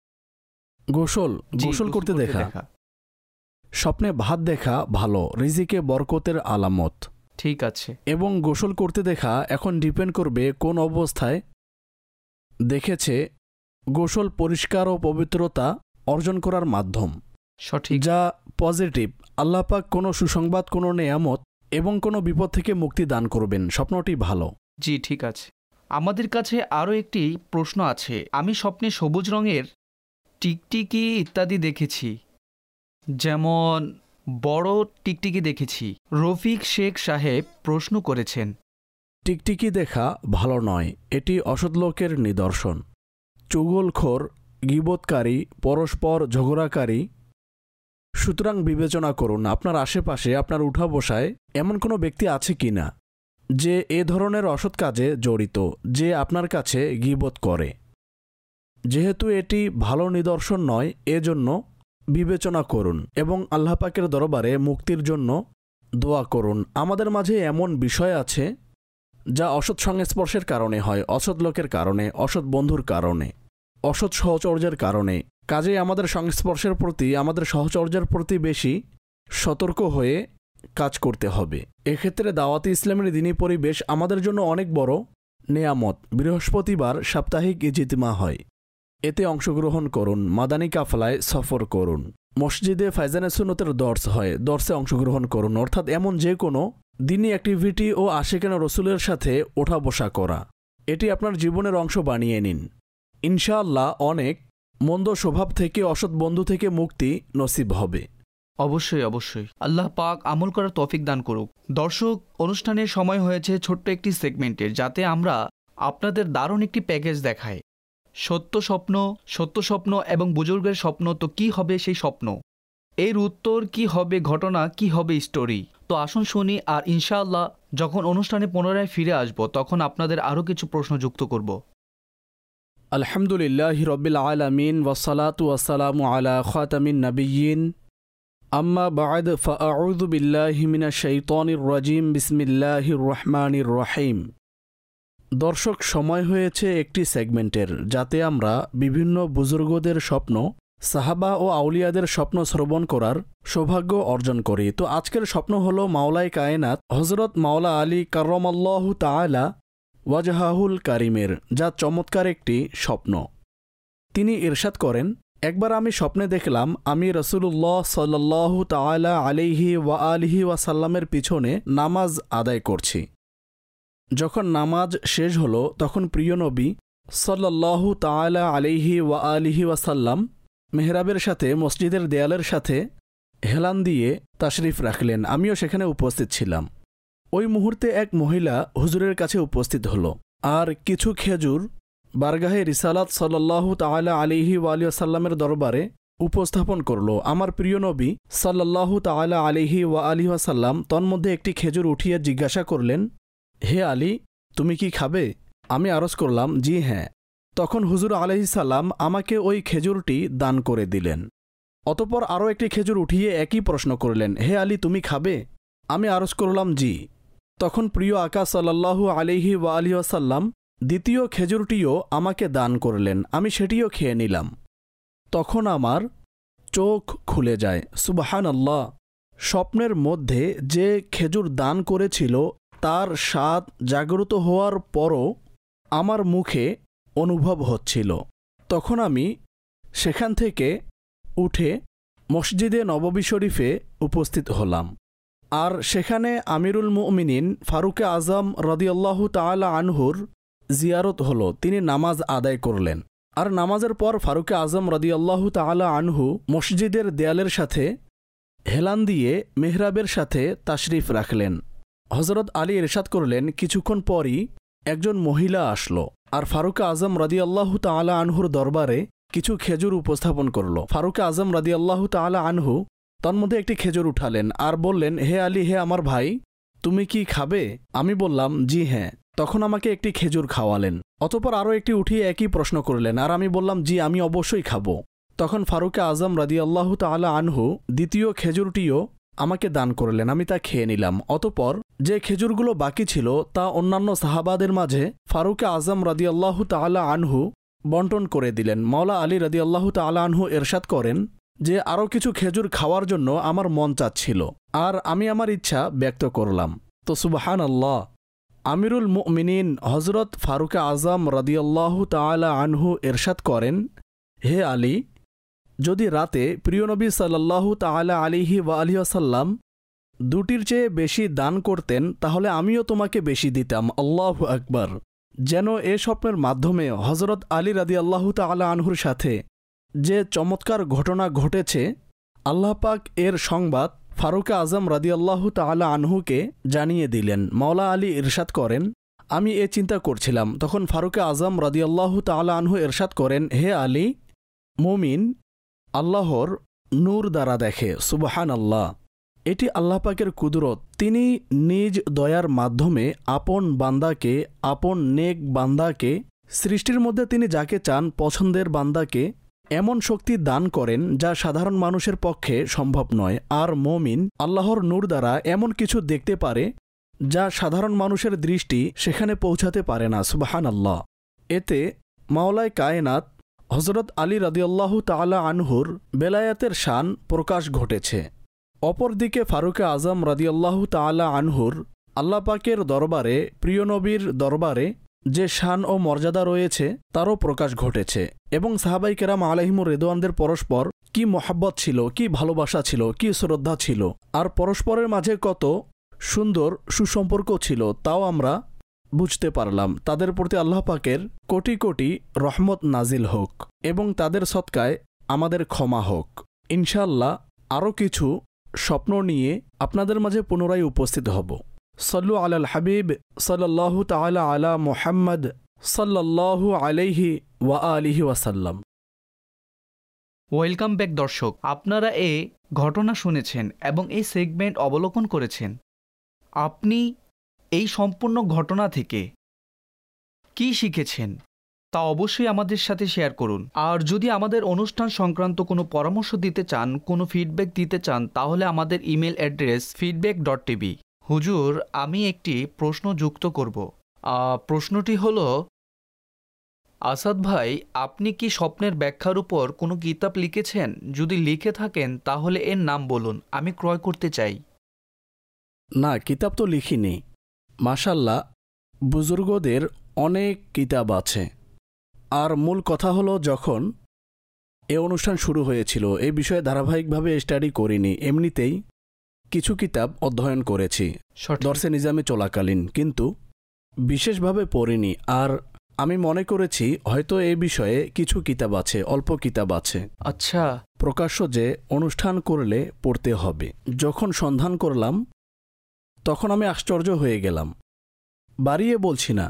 গোসল গোসল করতে দেখা, স্বপ্নে ভাত দেখা ভালো, রিজিকে বরকতের আলামত। ঠিক আছে। এবং গোসল করতে দেখা এখন ডিপেন্ড করবে কোন অবস্থায় দেখেছে। গোসল পরিষ্কার ও পবিত্রতা অর্জন করার মাধ্যম, সঠিক, যা পজিটিভ। আল্লাহ পাক কোনো সুসংবাদ, কোনো নেয়ামত এবং কোনো বিপদ থেকে মুক্তি দান করবেন, স্বপ্নটি ভালো। জি, ঠিক আছে। আমাদের কাছে আরও একটি প্রশ্ন আছে। আমি স্বপ্নে সবুজ রঙের টিকটিকি ইত্যাদি দেখেছি, যেমন বড় টিকটিকি দেখেছি। রফিক শেখ সাহেব প্রশ্ন করেছেন। টিকটিকি দেখা ভালো নয়, এটি অসৎ লোকের নিদর্শন। চুগলখোর, গীবতকারী, পরস্পর ঝগড়াকারী। সুতরাং বিবেচনা করুন আপনার আশেপাশে, আপনার উঠা বসায় এমন কোনো ব্যক্তি আছে কি না যে এ ধরনের অসৎ কাজে জড়িত, যে আপনার কাছে গীবত করে। যেহেতু এটি ভালো নিদর্শন নয়, এজন্য বিবেচনা করুন এবং আল্লাহ পাকের দরবারে মুক্তির জন্য দোয়া করুন। আমাদের মাঝে এমন বিষয় আছে যা অসৎ সংস্পর্শের কারণে হয়, অসৎ লোকের কারণে, অসৎ বন্ধুর কারণে, অসৎ সহচর্যের কারণে। কাজেই আমাদের সংস্পর্শের প্রতি, আমাদের সহচর্যের প্রতি বেশি সতর্ক হয়ে কাজ করতে হবে। এক্ষেত্রে দাওয়াতে ইসলামের দিনী পরিবেশ আমাদের জন্য অনেক বড় নেয়ামত। বৃহস্পতিবার সাপ্তাহিক ইজতিমা হয়, এতে অংশগ্রহণ করুন। মাদানী কাফলায় সফর করুন। মসজিদে ফায়জানে সুন্নতের দর্স হয়, দর্সে অংশগ্রহণ করুন। অর্থাৎ এমন যে কোনো দিনী অ্যাক্টিভিটি ও আশিকানা রসুলের সাথে ওঠা বসা করা, এটি আপনার জীবনের অংশ বানিয়ে নিন। ইনশাআল্লাহ অনেক মন্দ স্বভাব থেকে, অসৎ বন্ধু থেকে মুক্তি নসিব হবে। অবশ্যই অবশ্যই, আল্লাহ পাক আমল করার তৌফিক দান করুক। দর্শক, অনুষ্ঠানের সময় হয়েছে ছোট্ট একটি সেগমেন্টের, যাতে আমরা আপনাদের দারুণ একটি প্যাকেজ দেখাই। সত্য স্বপ্ন, সত্য স্বপ্ন এবং বুজুর্গের স্বপ্ন, তো কি হবে সেই স্বপ্ন, এর উত্তর কি হবে, ঘটনা কি হবে, স্টোরি। তো আসুন শুনি, আর ইনশাআল্লাহ যখন অনুষ্ঠানে পুনরায় ফিরে আসব তখন আপনাদের আরও কিছু প্রশ্ন যুক্ত করব। আলহামদুলিল্লাহি রাব্বিল আলামিন ওয়াসসালাতু ওয়াসসালামু আলা খাতামিন নাবিয়্যিন, আম্মা বা'দ, ফাআউযু বিল্লাহি মিনাশ শাইতানির রাজিম, বিসমিল্লাহির রহমানির রহিম। দর্শক, সময় হয়েছে একটি সেগমেন্টের, যাতে আমরা বিভিন্ন বুজুর্গদের স্বপ্ন, সাহাবা ও আউলিয়াদের স্বপ্ন শ্রবণ করার সৌভাগ্য অর্জন করি। তো আজকের স্বপ্ন হলো মাওলাই কায়নাত হযরত মাওলা আলী কাররামাল্লাহু তাআলা ওয়াজহাহুল কারিমের, যা চমৎকার একটি স্বপ্ন। তিনি ইরশাদ করেন, একবার আমি স্বপ্নে দেখলাম আমি রাসূলুল্লাহ সাল্লাল্লাহু তাআলা আলাইহি ওয়া আলিহি ওয়াসাল্লামের পিছনে নামাজ আদায় করছি। যখন নামাজ শেষ হলো তখন প্রিয় নবী সাল্লাল্লাহু তাআলা আলাইহি ওয়া আলিহি ওয়াসাল্লাম মেহরাবের সাথে মসজিদের দেয়ালের সাথে হেলান দিয়ে তাশরিফ রাখলেন। আমিও সেখানে উপস্থিত ছিলাম। ওই মুহূর্তে এক মহিলা হুজুরের কাছে উপস্থিত হলো আর কিছু খেজুর বারগাহে রিসালাত সাল্লাল্লাহু তাআলা আলাইহি ওয়া আলিহি ওয়াসাল্লামের দরবারে উপস্থাপন করল। আমার প্রিয় নবী সাল্লাল্লাহু তাআলা আলাইহি ওয়া আলিহি ওয়াসাল্লাম তন্মধ্যে একটি খেজুর উঠিয়ে জিজ্ঞাসা করলেন, হে আলী, তুমি কি খাবে? আমি আরজ করলাম, জি হ্যাঁ। তখন হুজুর আলাইহিস সালাম আমাকে ওই খেজুরটি দান করে দিলেন। অতঃপর আরও একটি খেজুর উঠিয়ে একই প্রশ্ন করলেন, হে আলী, তুমি খাবে? আমি আরজ করলাম, জি। তখন প্রিয় আকা সাল্লাল্লাহু আলাইহি ওয়া আলিহি ওয়াসাল্লাম দ্বিতীয় খেজুরটিও আমাকে দান করলেন। আমি সেটিও খেয়ে নিলাম। তখন আমার চোখ খুলে যায়। সুবহানাল্লাহ! স্বপ্নের মধ্যে যে খেজুর দান করেছিল তার স্বাদ জাগ্রত হওয়ার পরও আমার মুখে অনুভব হচ্ছিল। তখন আমি সেখান থেকে উঠে মসজিদে নববী শরীফে উপস্থিত হলাম। আর সেখানে আমিরুল মুমিনিন ফারুকে আজম রাদিয়াল্লাহু তাআলা আনহুর জিয়ারত হলো। তিনি নামাজ আদায় করলেন। আর নামাজের পর ফারুকে আজম রাদিয়াল্লাহু তাআলা আনহু মসজিদের দেয়ালের সাথে হেলান দিয়ে মেহরাবের সাথে তাশরিফ রাখলেন। হজরত আলী ইরশাদ করলেন, কিছুক্ষণ পরই একজন মহিলা আসলো আর ফারুকে আজম রাদিয়াল্লাহু তাআলা আনহুর দরবারে কিছু খেজুর উপস্থাপন করল। ফারুকে আজম রাদিয়াল্লাহু তাআলা আনহু তন্মধ্যে একটি খেজুর উঠালেন আর বললেন, হে আলী, হে আমার ভাই, তুমি কি খাবে? আমি বললাম, জি হ্যাঁ। তখন আমাকে একটি খেজুর খাওয়ালেন। অতঃপর আরও একটি উঠিয়ে একই প্রশ্ন করলেন আর আমি বললাম, জি, আমি অবশ্যই খাবো। তখন ফারুকে আজম রাদিয়াল্লাহু তাআলা আনহু দ্বিতীয় খেজুরটিও আমাকে দান করলেন। আমি তা খেয়ে নিলাম। অতঃপর যে খেজুরগুলো বাকি ছিল তা অন্যান্য সাহাবাদের মাঝে ফারুকে আজম রাদিয়াল্লাহু তাআলা আনহু বন্টন করে দিলেন। মাওলা আলী রাদিয়াল্লাহু তাআলা আনহু এরশাদ করেন যে আরও কিছু খেজুর খাওয়ার জন্য আমার মন চাচ্ছিল আর আমি আমার ইচ্ছা ব্যক্ত করলাম। তো সুবহানাল্লাহ! আমিরুল মুমিনিন হজরত ফারুকে আজম রাদিয়াল্লাহু তাআলা আনহু এরশাদ করেন, হে আলী, যদি রাতে প্রিয় নবী সাল্লাল্লাহু তাআলা আলাইহি ওয়া আলিহি ওয়াসাল্লাম দুটির চেয়ে বেশি দান করতেন তাহলে আমিও তোমাকে বেশি দিতাম। আল্লাহু আকবার! যেন এ স্বপ্নের মাধ্যমে হজরত আলী রাদিয়াল্লাহু তাআলা আনহুর সাথে যে চমৎকার ঘটনা ঘটেছে আল্লাহ পাক এর সংবাদ ফারুকে আজম রাদিয়াল্লাহু তাআলা আনহুকে জানিয়ে দিলেন। মাওলা আলী ইরশাদ করেন, আমি এ চিন্তা করছিলাম। তখন ফারুকে আজম রাদিয়াল্লাহু তাআলা আনহু ইরশাদ করেন, হে আলী, মুমিন আল্লাহর নূর দ্বারা দেখে। সুবহানাল্লাহ! এটি আল্লাহ পাকের কুদরত। তিনি নিজ দয়ার মাধ্যমে আপন বান্দাকে, আপন নেক বান্দাকে, সৃষ্টির মধ্যে তিনি যাকে চান পছন্দের বান্দাকে এমন শক্তি দান করেন যা সাধারণ মানুষের পক্ষে সম্ভব নয়। আর মুমিন আল্লাহর নূর দ্বারা এমন কিছু দেখতে পারে যা সাধারণ মানুষের দৃষ্টি সেখানে পৌঁছাতে পারে না। সুবহানাল্লাহ! এতে মাওলায় কায়নাত হজরত আলী রাদিয়াল্লাহু তাআলা আনহুর বেলায়াতের শান প্রকাশ ঘটেছে। অপরদিকে ফারুকে আজম রাদিয়াল্লাহু তাআলা আনহুর আল্লাহ পাকের দরবারে, প্রিয় নবীর দরবারে যে শান ও মর্যাদা রয়েছে তারও প্রকাশ ঘটেছে। এবং সাহাবাই কেরাম আলাইহিমুর রিদওয়ানদের পরস্পর কি মহাব্বত ছিল, কি ভালোবাসা ছিল, কি শ্রদ্ধা ছিল, আর পরস্পরের মাঝে কত সুন্দর সুসম্পর্ক ছিল তাও আমরা বুঝতে পারলাম। তাদের প্রতি আল্লাহ পাকের কোটি কোটি রহমত নাজিল হোক এবং তাদের সৎকায় আমাদের ক্ষমা হোক। ইনশাআল্লাহ আরও কিছু স্বপ্ন নিয়ে আপনাদের মাঝে পুনরায় উপস্থিত হব। সল্লু আলাল হাবিব সাল্লাল্লাহু তাআলা আলা মুহাম্মদ সাল্লাল্লাহু আলাইহি ওয়া আলিহি ওয়াসাল্লাম। ওয়েলকাম ব্যাক দর্শক, আপনারা এ ঘটনা শুনেছেন এবং এই সেগমেন্ট অবলোকন করেছেন। আপনি এই সম্পূর্ণ ঘটনা থেকে কি শিখেছেন তা অবশ্যই আমাদের সাথে শেয়ার করুন। আর যদি আমাদের অনুষ্ঠান সংক্রান্ত কোনো পরামর্শ দিতে চান, কোনো ফিডব্যাক দিতে চান, তাহলে আমাদের email address feedback dot TV. হুজুর, আমি একটি প্রশ্ন যুক্ত করব। প্রশ্নটি হলো, আসাদ ভাই, আপনি কি স্বপ্নের ব্যাখ্যার উপর কোনো কিতাব লিখেছেন? যদি লিখে থাকেন তাহলে এর নাম বলুন, আমি ক্রয় করতে চাই। না, কিতাব তো লিখিনি। মাশাল্লাহ, বুজুর্গদের অনেক কিতাব আছে। আর মূল কথা হলো, যখন এ অনুষ্ঠান শুরু হয়েছিল এই বিষয়ে ধারাবাহিকভাবে স্টাডি করিনি, এমনিতেই কিছু কিতাব অধ্যয়ন করেছি দর্সে নিজামে চলাকালীন, কিন্তু বিশেষভাবে পড়িনি। আর আমি মনে করেছি হয়তো এ বিষয়ে কিছু কিতাব আছে, অল্প কিতাব আছে। আচ্ছা, প্রকাশ্য যে অনুষ্ঠান করলে পড়তে হবে। যখন সন্ধান করলাম তখন আমি আশ্চর্য হয়ে গেলাম। বাড়িয়ে বলছি না,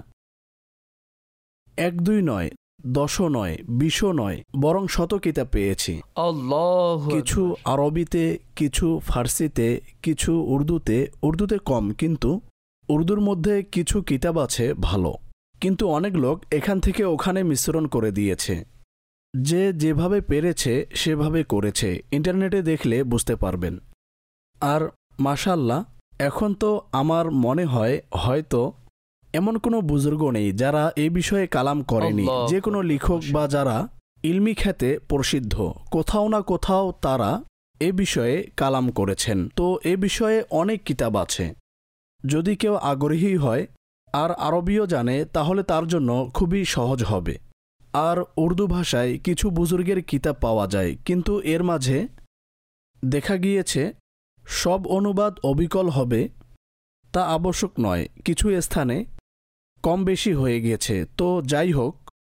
এক দুই নয়, দশও নয়, বিশও নয়, বরং শত কিতাব পেয়েছি। আল্লাহু কিছু আকবার। আরবিতে, কিছু ফার্সিতে, কিছু উর্দুতে। উর্দুতে কম, কিন্তু উর্দুর মধ্যে কিছু কিতাব আছে ভালো। কিন্তু অনেক লোক এখান থেকে ওখানে মিশ্রণ করে দিয়েছে। যে যেভাবে পেরেছে সেভাবে করেছে। ইন্টারনেটে দেখলে বুঝতে পারবেন। আর মাশাআল্লাহ, এখন তো আমার মনে হয় হয়তো এমন কোনো বুজুর্গ নেই যারা এই বিষয়ে কালাম করেনি। আল্লাহু যে কোনো লেখক বা যারা ইলমি খ্যাতে প্রসিদ্ধ, কোথাও না কোথাও তারা এ বিষয়ে কালাম করেছেন। তো এ বিষয়ে অনেক কিতাব আছে। যদি কেউ আগ্রহী হয় আর আরবিও জানে তাহলে তার জন্য খুবই সহজ হবে। আর উর্দু ভাষায় কিছু বুজুর্গের কিতাব পাওয়া যায়, কিন্তু এর মাঝে দেখা গিয়েছে সব অনুবাদ অবিকল হবে তা আবশ্যক নয়। কিছু স্থানে কম বেশি হয়ে গিয়েছে। তো যাই হোক,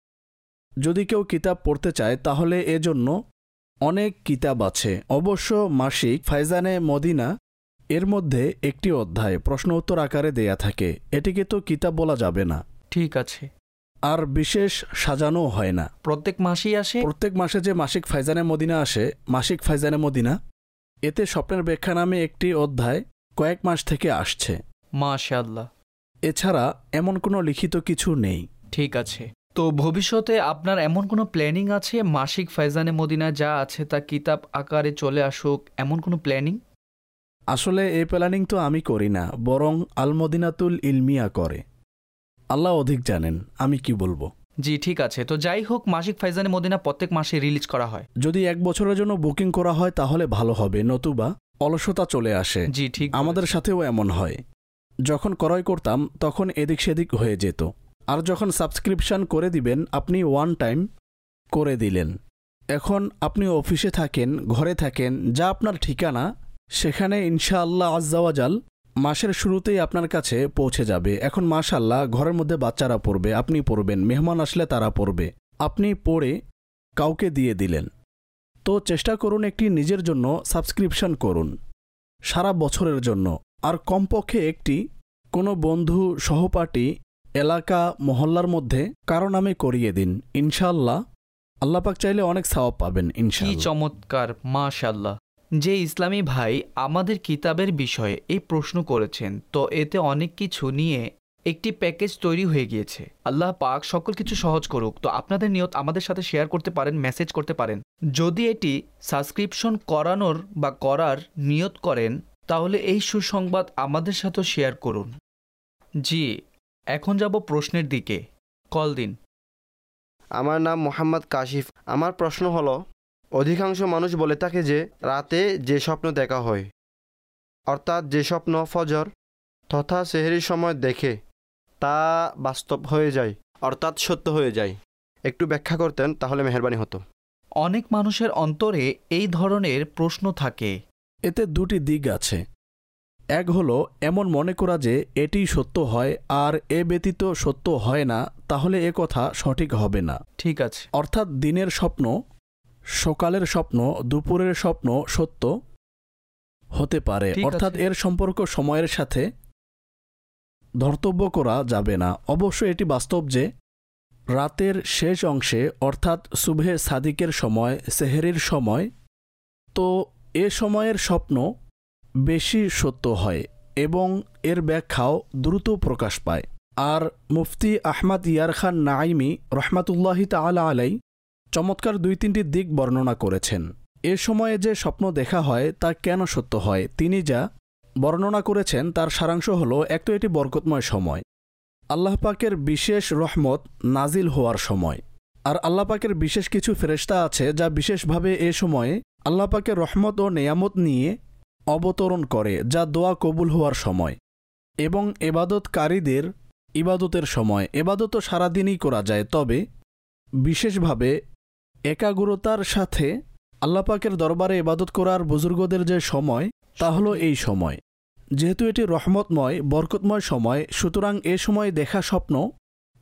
যদি কেউ কিতাব পড়তে চায় তাহলে এজন্য অনেক কিতাব আছে। অবশ্য মাসিক ফাইজানে মদিনা এর মধ্যে একটি অধ্যায় প্রশ্ন উত্তর আকারে দেয়া থাকে। এটিকে তো কিতাব বলা যাবে না। ঠিক আছে। আর বিশেষ সাজানো হয় না। প্রত্যেক মাসেই আসে? প্রত্যেক মাসে যে মাসিক ফাইজানে মদিনা আসে, মাসিক ফাইজানে মদিনা, এতে স্বপ্নের ব্যাখ্যা নামে একটি অধ্যায় কয়েক মাস থেকে আসছে। মাশাআল্লাহ। এছাড়া এমন কোনো লিখিত কিছু নেই। ঠিক আছে। তো ভবিষ্যতে আপনার এমন কোনো প্ল্যানিং আছে মাসিক ফাইজানে মদিনা যা আছে তা কিতাব আকারে চলে আসুক, এমন কোনো প্ল্যানিং? আসলে এই প্ল্যানিং তো আমি করি না, বরং আল মদিনাতুল ইলমিয়া করে। আল্লাহ অধিক জানেন, আমি কি বলবো। জি ঠিক আছে। তো যাই হোক, মাসিক ফাইজানে মদিনা প্রত্যেক মাসে রিলিজ করা হয়। যদি এক বছরের জন্য বুকিং করা হয় তাহলে ভালো হবে, নতুবা অলসতা চলে আসে। জি ঠিক। আমাদের সাথেও এমন হয়। যখন ক্রয় করতাম তখন এদিক সেদিক হয়ে যেত। আর যখন সাবস্ক্রিপশন করে দিবেন, আপনি ওয়ান টাইম করে দিলেন। এখন আপনি অফিসে থাকেন, ঘরে থাকেন, যা আপনার ঠিকানা, সেখানে ইনশাআল্লাহ আজ্জাওয়াজাল মাসের শুরুতেই আপনার কাছে পৌঁছে যাবে। এখন মাশাআল্লাহ ঘরের মধ্যে বাচ্চারা পড়বে, আপনি পড়বেন, মেহমান আসলে তারা পড়বে, আপনি পড়ে কাউকে দিয়ে দিলেন। তো চেষ্টা করুন একটি নিজের জন্য সাবস্ক্রিপশন করুন সারা বছরের জন্য। আর কমপক্ষে একটি কোনো বন্ধু, সহপাঠী, এলাকা, মহল্লার মধ্যে কারো নামে করিয়ে দিন। ইনশাআল্লাহ আল্লাহ পাক চাইলে অনেক সওয়াব পাবেন কি ইনশাআল্লাহ। চমৎকার, মাশাআল্লাহ। যে ইসলামী ভাই আমাদের কিতাবের বিষয়ে এই প্রশ্ন করেছেন, তো এতে অনেক কিছু নিয়ে একটি প্যাকেজ তৈরি হয়ে গিয়েছে। আল্লাহ পাক সকল কিছু সহজ করুক। তো আপনাদের নিয়ত আমাদের সাথে শেয়ার করতে পারেন, মেসেজ করতে পারেন। যদি এটি সাবস্ক্রিপশন করানোর বা করার নিয়ত করেন তাহলে এই সুসংবাদ আমাদের সাথে শেয়ার করুন। জি, এখন যাব প্রশ্নের দিকে। কল দিন। আমার নাম মোহাম্মদ কাশিফ। আমার প্রশ্ন হলো, অধিকাংশ মানুষ বলে থাকে যে রাতে যে স্বপ্ন দেখা হয়, অর্থাৎ যে স্বপ্ন ফজর তথা সেহরির সময় দেখে তা বাস্তব হয়ে যায়, অর্থাৎ সত্য হয়ে যায়। একটু ব্যাখ্যা করতেন তাহলে মেহেরবানি হতো। অনেক মানুষের অন্তরে এই ধরনের প্রশ্ন থাকে। এতে দুটি দিক আছে। এক হলো এমন মনে করা যে এটি সত্য হয় আর এ ব্যতীত সত্য হয় না, তাহলে এ কথা সঠিক হবে না। ঠিক আছে। অর্থাৎ দিনের স্বপ্ন, সকালের স্বপ্ন, দুপুরের স্বপ্ন সত্য হতে পারে। অর্থাৎ এর সম্পর্ক সময়ের সাথে ধর্তব্য করা যাবে না। অবশ্য এটি বাস্তব যে রাতের শেষ অংশে, অর্থাৎ সুবহে সাদিকের সময়, সেহরির সময়, তো এ সময়ের স্বপ্ন বেশি সত্য হয় এবং এর ব্যাখ্যাও দ্রুত প্রকাশ পায়। আর মুফতি আহমদ ইয়ার খান নাইমি রহমাতুল্লাহি তাআলা আলাই চমৎকার দুই তিনটি দিক বর্ণনা করেছেন। এ সময়ে যে স্বপ্ন দেখা হয় তা কেন সত্য হয়, তিনি যা বর্ণনা করেছেন তার সারাংশ হলো, এক তো এটি বরকতময় সময়, আল্লাহ পাকের বিশেষ রহমত নাজিল হওয়ার সময়। আর আল্লাহ পাকের বিশেষ কিছু ফেরেশতা আছে যা বিশেষভাবে এ সময়ে আল্লাহ পাকের রহমত ও নেয়ামত নিয়ে অবতরণ করে, যা দোয়া কবুল হওয়ার সময় এবং এবাদতকারীদের ইবাদতের সময়। এবাদতও সারাদিনই করা যায়, তবে বিশেষভাবে একাগ্রতার সাথে আল্লাহ পাকের দরবারে ইবাদত করার বুজুর্গদের যে সময়, তা হলো এই সময়। যেহেতু এটি রহমতময়, বরকতময় সময়, সুতরাং এ সময় দেখা স্বপ্ন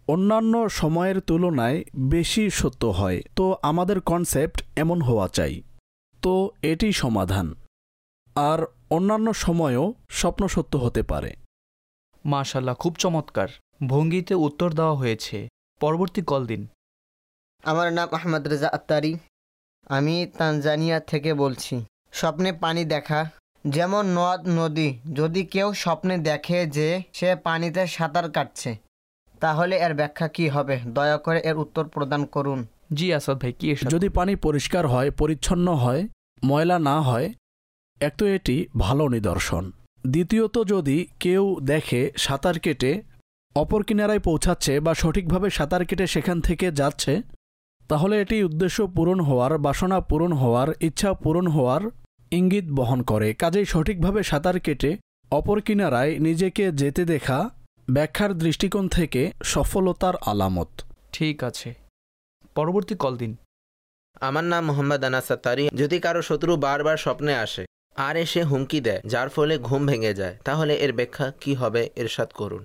অন্যান্য সময়ের তুলনায় বেশি সত্য হয়, তো আমাদের কনসেপ্ট এমন হওয়া চাই। তো এটি সমাধান। আর অন্যান্য সময়েও স্বপ্ন সত্য হতে পারে। মাশাল্লাহ, খুব চমৎকার ভঙ্গিতে উত্তর দেওয়া হয়েছে। পরবর্তী কল দিন। আমার নাম আহমদ রেজা আত্তারি, আমি তানজানিয়া থেকে বলছি। স্বপ্নে পানি দেখা, যেমন নদ নদী, যদি কেউ স্বপ্নে দেখে যে সে পানিতে সাঁতার কাটছে, তাহলে এর ব্যাখ্যা কি হবে? দয়া করে এর উত্তর প্রদান করুন। জি আসাদ ভাই, কি যদি পানি পরিষ্কার হয়, পরিচ্ছন্ন হয়, ময়লা না হয়, এক তো এটি ভালো নিদর্শন। দ্বিতীয়ত, যদি কেউ দেখে সাঁতার কেটে অপর কিনারায় পৌঁছাচ্ছে বা সঠিকভাবে সাঁতার কেটে সেখান থেকে যাচ্ছে, তাহলে এটি উদ্দেশ্য পূরণ হওয়ার, বাসনা পূরণ হওয়ার, ইচ্ছা পূরণ হওয়ার ইঙ্গিত বহন করে। কাজেই সঠিকভাবে সাঁতার কেটে অপর কিনারায় নিজেকে যেতে দেখা ব্যাখ্যার দৃষ্টিকোণ থেকে সফলতার আলামত। ঠিক আছে, পরবর্তী কল দিন। আমার নাম মোহাম্মদ আনাস আত্তারি। যদি কারো শত্রু বারবার স্বপ্নে আসে আর এসে হুমকি দেয় যার ফলে ঘুম ভেঙে যায়, তাহলে এর ব্যাখ্যা কি হবে? ইরশাদ করুন।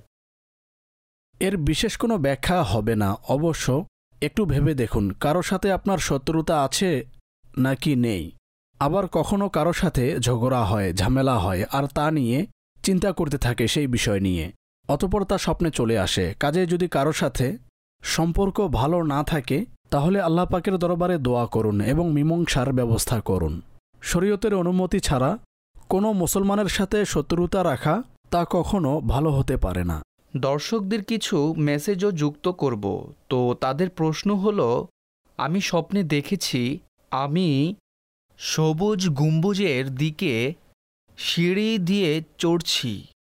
এর বিশেষ কোনো ব্যাখ্যা হবে না। অবশ্য একটু ভেবে দেখুন, কারো সাথে আপনার শত্রুতা আছে নাকি নেই। আবার কখনো কারো সাথে ঝগড়া হয়, ঝামেলা হয়, আর তা নিয়ে চিন্তা করতে থাকে সেই বিষয় নিয়ে, অতঃপর তা স্বপ্নে চলে আসে। কাজে যদি কারো সাথে সম্পর্ক ভালো না থাকে, তাহলে আল্লাহ পাকের দরবারে দোয়া করুন এবং মীমাংসার ব্যবস্থা করুন। শরীয়তের অনুমতি ছাড়া কোনো মুসলমানের সাথে শত্রুতা রাখা তা কখনো ভালো হতে পারে না। দর্শকদের কিছু মেসেজও যুক্ত করব। তো তাদের প্রশ্ন হলো, আমি স্বপ্নে দেখেছি আমি সবুজ গম্বুজের দিকে সিঁড়ি দিয়ে চড়ছি,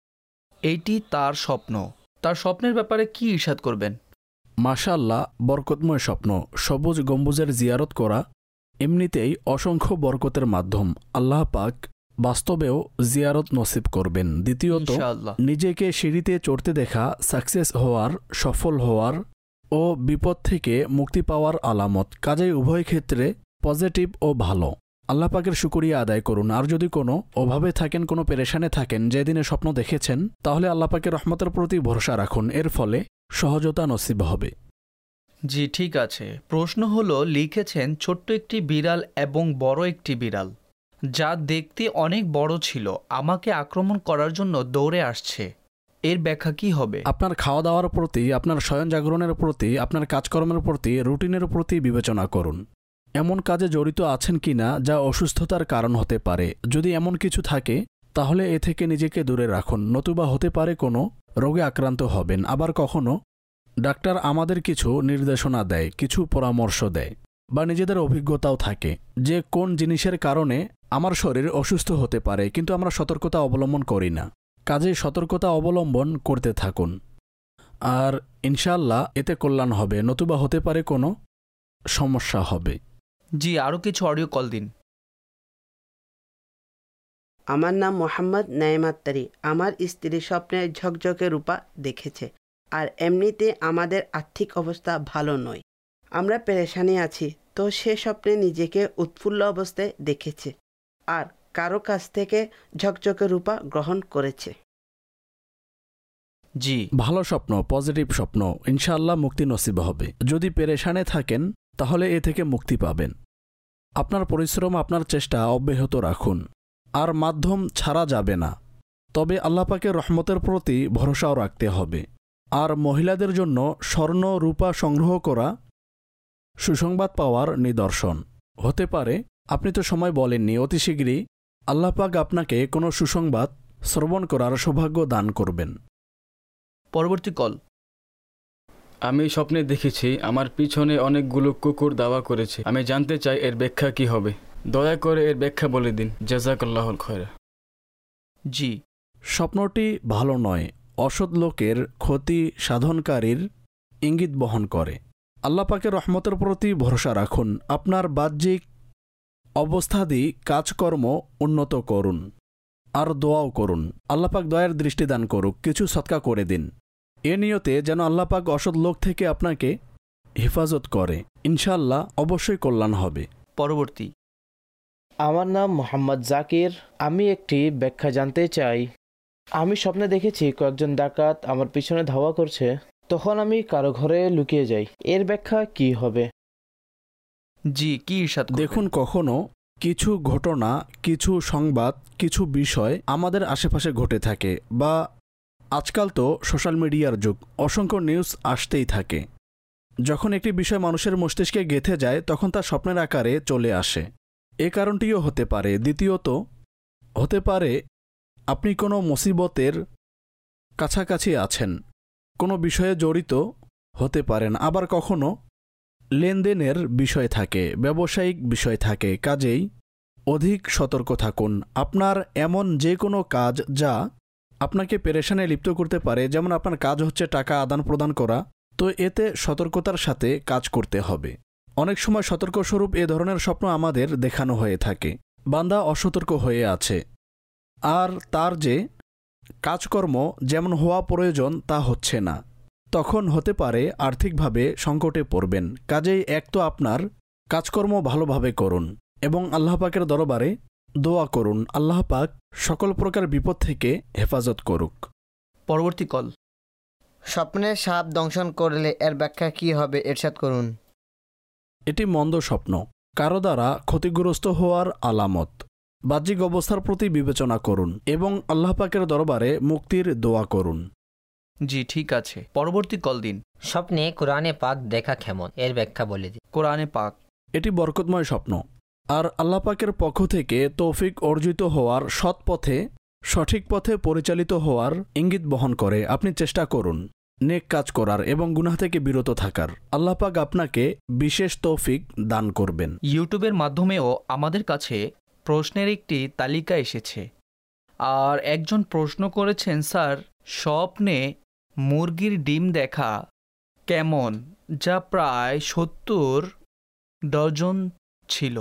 এইটি তার স্বপ্ন। তার স্বপ্নের ব্যাপারে কি ইরশাদ করবেন? মাশাআল্লাহ, বরকতময় স্বপ্ন। সবুজ গম্বুজের জিয়ারত করা এমনিতেই অসংখ্য বরকতের মাধ্যম। আল্লাহ পাক বাস্তবেও জিয়ারত নসিব করবেন। দ্বিতীয়ত, নিজেকে সিঁড়িতে চড়তে দেখা সাকসেস হওয়ার, সফল হওয়ার ও বিপদ থেকে মুক্তি পাওয়ার আলামত। কাজেই উভয় ক্ষেত্রে পজিটিভ ও ভালো। আল্লাহ পাকের শুকরিয়া আদায় করুন। আর যদি কোনো অভাবে থাকেন, কোনো পেরেশানে থাকেন, যেদিনে স্বপ্ন দেখেছেন, তাহলে আল্লাহ পাকের রহমতের প্রতি ভরসা রাখুন। এর ফলে সহজতা নসিব হবে। জি ঠিক আছে। প্রশ্ন হলো, লিখেছেন ছোট্ট একটি বিড়াল এবং বড় একটি বিড়াল, যা দেখতে অনেক বড় ছিল, আমাকে আক্রমণ করার জন্য দৌড়ে আসছে, এর ব্যাখ্যা কি হবে? আপনার খাওয়া দাওয়ার প্রতি, আপনার শয়ন জাগরণের প্রতি, আপনার কাজকর্মের প্রতি, রুটিনের প্রতি বিবেচনা করুন। এমন কাজে জড়িত আছেন কিনা যা অসুস্থতার কারণ হতে পারে। যদি এমন কিছু থাকে, তাহলে এ থেকে নিজেকে দূরে রাখুন, নতুবা হতে পারে কোনো রোগে আক্রান্ত হবেন। আবার কখনো ডাক্তার আমাদের কিছু নির্দেশনা দেয়, কিছু পরামর্শ দেয়, বা নিজেদের অভিজ্ঞতাও থাকে যে কোন জিনিসের কারণে আমার শরীর অসুস্থ হতে পারে, কিন্তু আমরা সতর্কতা অবলম্বন করি না। কাজেই সতর্কতা অবলম্বন করতে থাকুন, আর ইনশাআল্লাহ এতে কল্যাণ হবে, নতুবা হতে পারে কোনো সমস্যা হবে। জি, আরও কিছু অডিও কল দিন। আমার নাম মোহাম্মদ নাইম আত্তারি। আমার স্ত্রী স্বপ্নে ঝকঝকে রূপা দেখেছে, আর এমনিতে আমাদের আর্থিক অবস্থা ভালো নয়, আমরা পেরেশানি আছি। তো সে স্বপ্নে নিজেকে উৎফুল্ল অবস্থায় দেখেছে আর কারো কাছ থেকে ঝকঝকে রূপা গ্রহণ করেছে। জি, ভালো স্বপ্ন, পজিটিভ স্বপ্ন। ইনশাআল্লাহ মুক্তি নসিব হবে। যদি পেরেশানে থাকেন, তাহলে এ থেকে মুক্তি পাবেন। আপনার পরিশ্রম, আপনার চেষ্টা অব্যাহত রাখুন, আর মাধ্যম ছাড়া যাবে না। তবে আল্লাহ পাকের রহমতের প্রতি ভরসাও রাখতে হবে। আর মহিলাদের জন্য স্বর্ণ রূপা সংগ্রহ করা সুসংবাদ পাওয়ার নিদর্শন হতে পারে। আপনি তো সময় বলেননি, অতি শীঘ্রই আল্লাহ পাক আপনাকে কোনো সুসংবাদ শ্রবণ করার সৌভাগ্য দান করবেন। পরবর্তী কল। আমি স্বপ্নে দেখেছি আমার পিছনে অনেকগুলো কুকুর দাওয়া করেছে। আমি জানতে চাই এর ব্যাখ্যা কি হবে। দয়া করে এর ব্যাখ্যা বলে দিন। জাযাকাল্লাহুল খায়রা। জি, স্বপ্নটি ভালো নয়, অসৎ লোকের ক্ষতি সাধনকারীর ইঙ্গিত বহন করে। আল্লাহ পাকের রহমতের প্রতি ভরসা রাখুন। আপনার বাহ্যিক অবস্থাদি কাজকর্ম উন্নত করুন, আর দোয়াও করুন। আল্লাহ পাক দয়ার দৃষ্টি দান করুক। কিছু সদকা করে দিন, এ নিয়তে যেন আল্লাহ পাক অসৎ লোক থেকে আপনাকে হেফাজত করে। ইনশাআল্লাহ অবশ্যই কল্যাণ হবে। পরবর্তী। আমার নাম মোহাম্মদ জাকির। আমি একটি ব্যাখ্যা জানতে চাই। আমি স্বপ্নে দেখেছি কয়েকজন ডাকাত আমার পিছনে ধাওয়া করছে। তখন আমি কারো ঘরে লুকিয়ে যাই, এর ব্যাখ্যা কি হবে? জি, কি ইরশাদ করবেন? দেখুন, কখনো কিছু ঘটনা, কিছু সংবাদ, কিছু বিষয় আমাদের আশেপাশে ঘটে থাকে, বা আজকাল তো সোশ্যাল মিডিয়ার যুগ, অসংখ্য নিউজ আসতেই থাকে। যখন একটি বিষয় মানুষের মস্তিষ্কে গেঁথে যায় তখন তা স্বপ্নের আকারে চলে আসে। এ কারণটিও হতে পারে। দ্বিতীয়ত, হতে পারে আপনি কোনো মুসিবতের কাছাকাছি আছেন, কোনো বিষয়ে জড়িত হতে পারেন। আবার কখনো লেনদেনের বিষয় থাকে, ব্যবসায়িক বিষয় থাকে। কাজেই অধিক সতর্ক থাকুন। আপনার এমন যে কোনো কাজ যা আপনাকে পেরেশানে লিপ্ত করতে পারে, যেমন আপনার কাজ হচ্ছে টাকা আদান প্রদান করা, তো এতে সতর্কতার সাথে কাজ করতে হবে। অনেক সময় সতর্কস্বরূপ এ ধরনের স্বপ্ন আমাদের দেখানো হয়ে থাকে। বান্দা অসতর্ক হয়ে আছে, আর তার যে কাজকর্ম যেমন হওয়া প্রয়োজন তা হচ্ছে না, তখন হতে পারে আর্থিকভাবে সংকটে পড়বেন। কাজেই এক তো আপনার কাজকর্ম ভালোভাবে করুন এবং আল্লাহ পাকের দরবারে দোয়া করুন, আল্লাহ পাক সকল প্রকার বিপদ থেকে হেফাজত করুক। পরবর্তী কল। স্বপ্নে সাপ দংশন করলে এর ব্যাখ্যা কি হবে, ইরশাদ করুন। এটি মন্দ স্বপ্ন, কারো দ্বারা ক্ষতিগ্রস্ত হওয়ার আলামত। বাহ্যিক অবস্থার প্রতি বিবেচনা করুন এবং আল্লাহ পাকের দরবারে মুক্তির দোয়া করুন। জি, ঠিক আছে। পরবর্তী কল দিন। স্বপ্নে কোরআনে পাক দেখা কেমন, এর ব্যাখ্যা বলে দিন। কোরআনে পাক এটি বরকতময় স্বপ্ন, আর আল্লাহ পাকের পক্ষ থেকে তৌফিক অর্জিত হওয়ার, সৎ পথে সঠিক পথে পরিচালিত হওয়ার ইঙ্গিত বহন করে। আপনি চেষ্টা করুন নেক কাজ করার এবং গুনাহ থেকে বিরত থাকার। আল্লাহ পাক আপনাকে বিশেষ তৌফিক দান করবেন। ইউটিউবের মাধ্যমেও আমাদের কাছে প্রশ্নের একটি তালিকা এসেছে, আর একজন প্রশ্ন করেছেন, স্যার স্বপ্নে মুরগির ডিম দেখা কেমন, যা প্রায় সত্তর ডজন ছিল।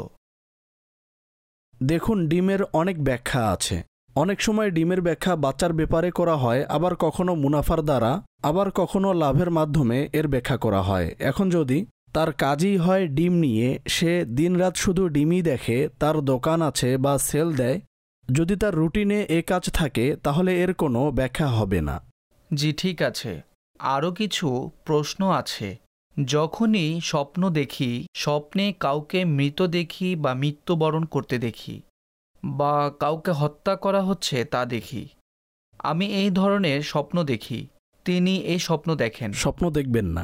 দেখুন, ডিমের অনেক ব্যাখ্যা আছে। অনেক সময় ডিমের ব্যাখ্যা বাচ্চার ব্যাপারে করা হয়, আবার কখনো মুনাফার দ্বারা, আবার কখনো লাভের মাধ্যমে এর ব্যাখ্যা করা হয়। এখন যদি তার কাজই হয় ডিম নিয়ে, সে দিনরাত শুধু ডিমই দেখে, তার দোকান আছে বা সেল দেয়, যদি তার রুটিনে এ কাজ থাকে তাহলে এর কোনো ব্যাখ্যা হবে না। জি, ঠিক আছে। আরও কিছু প্রশ্ন আছে। যখনই স্বপ্ন দেখি, স্বপ্নে কাউকে মৃত দেখি বা মৃত্যুবরণ করতে দেখি, বা কাউকে হত্যা করা হচ্ছে তা দেখি, আমি এই ধরনের স্বপ্ন দেখি, তিনি এই স্বপ্ন দেখেন। স্বপ্ন দেখবেন না।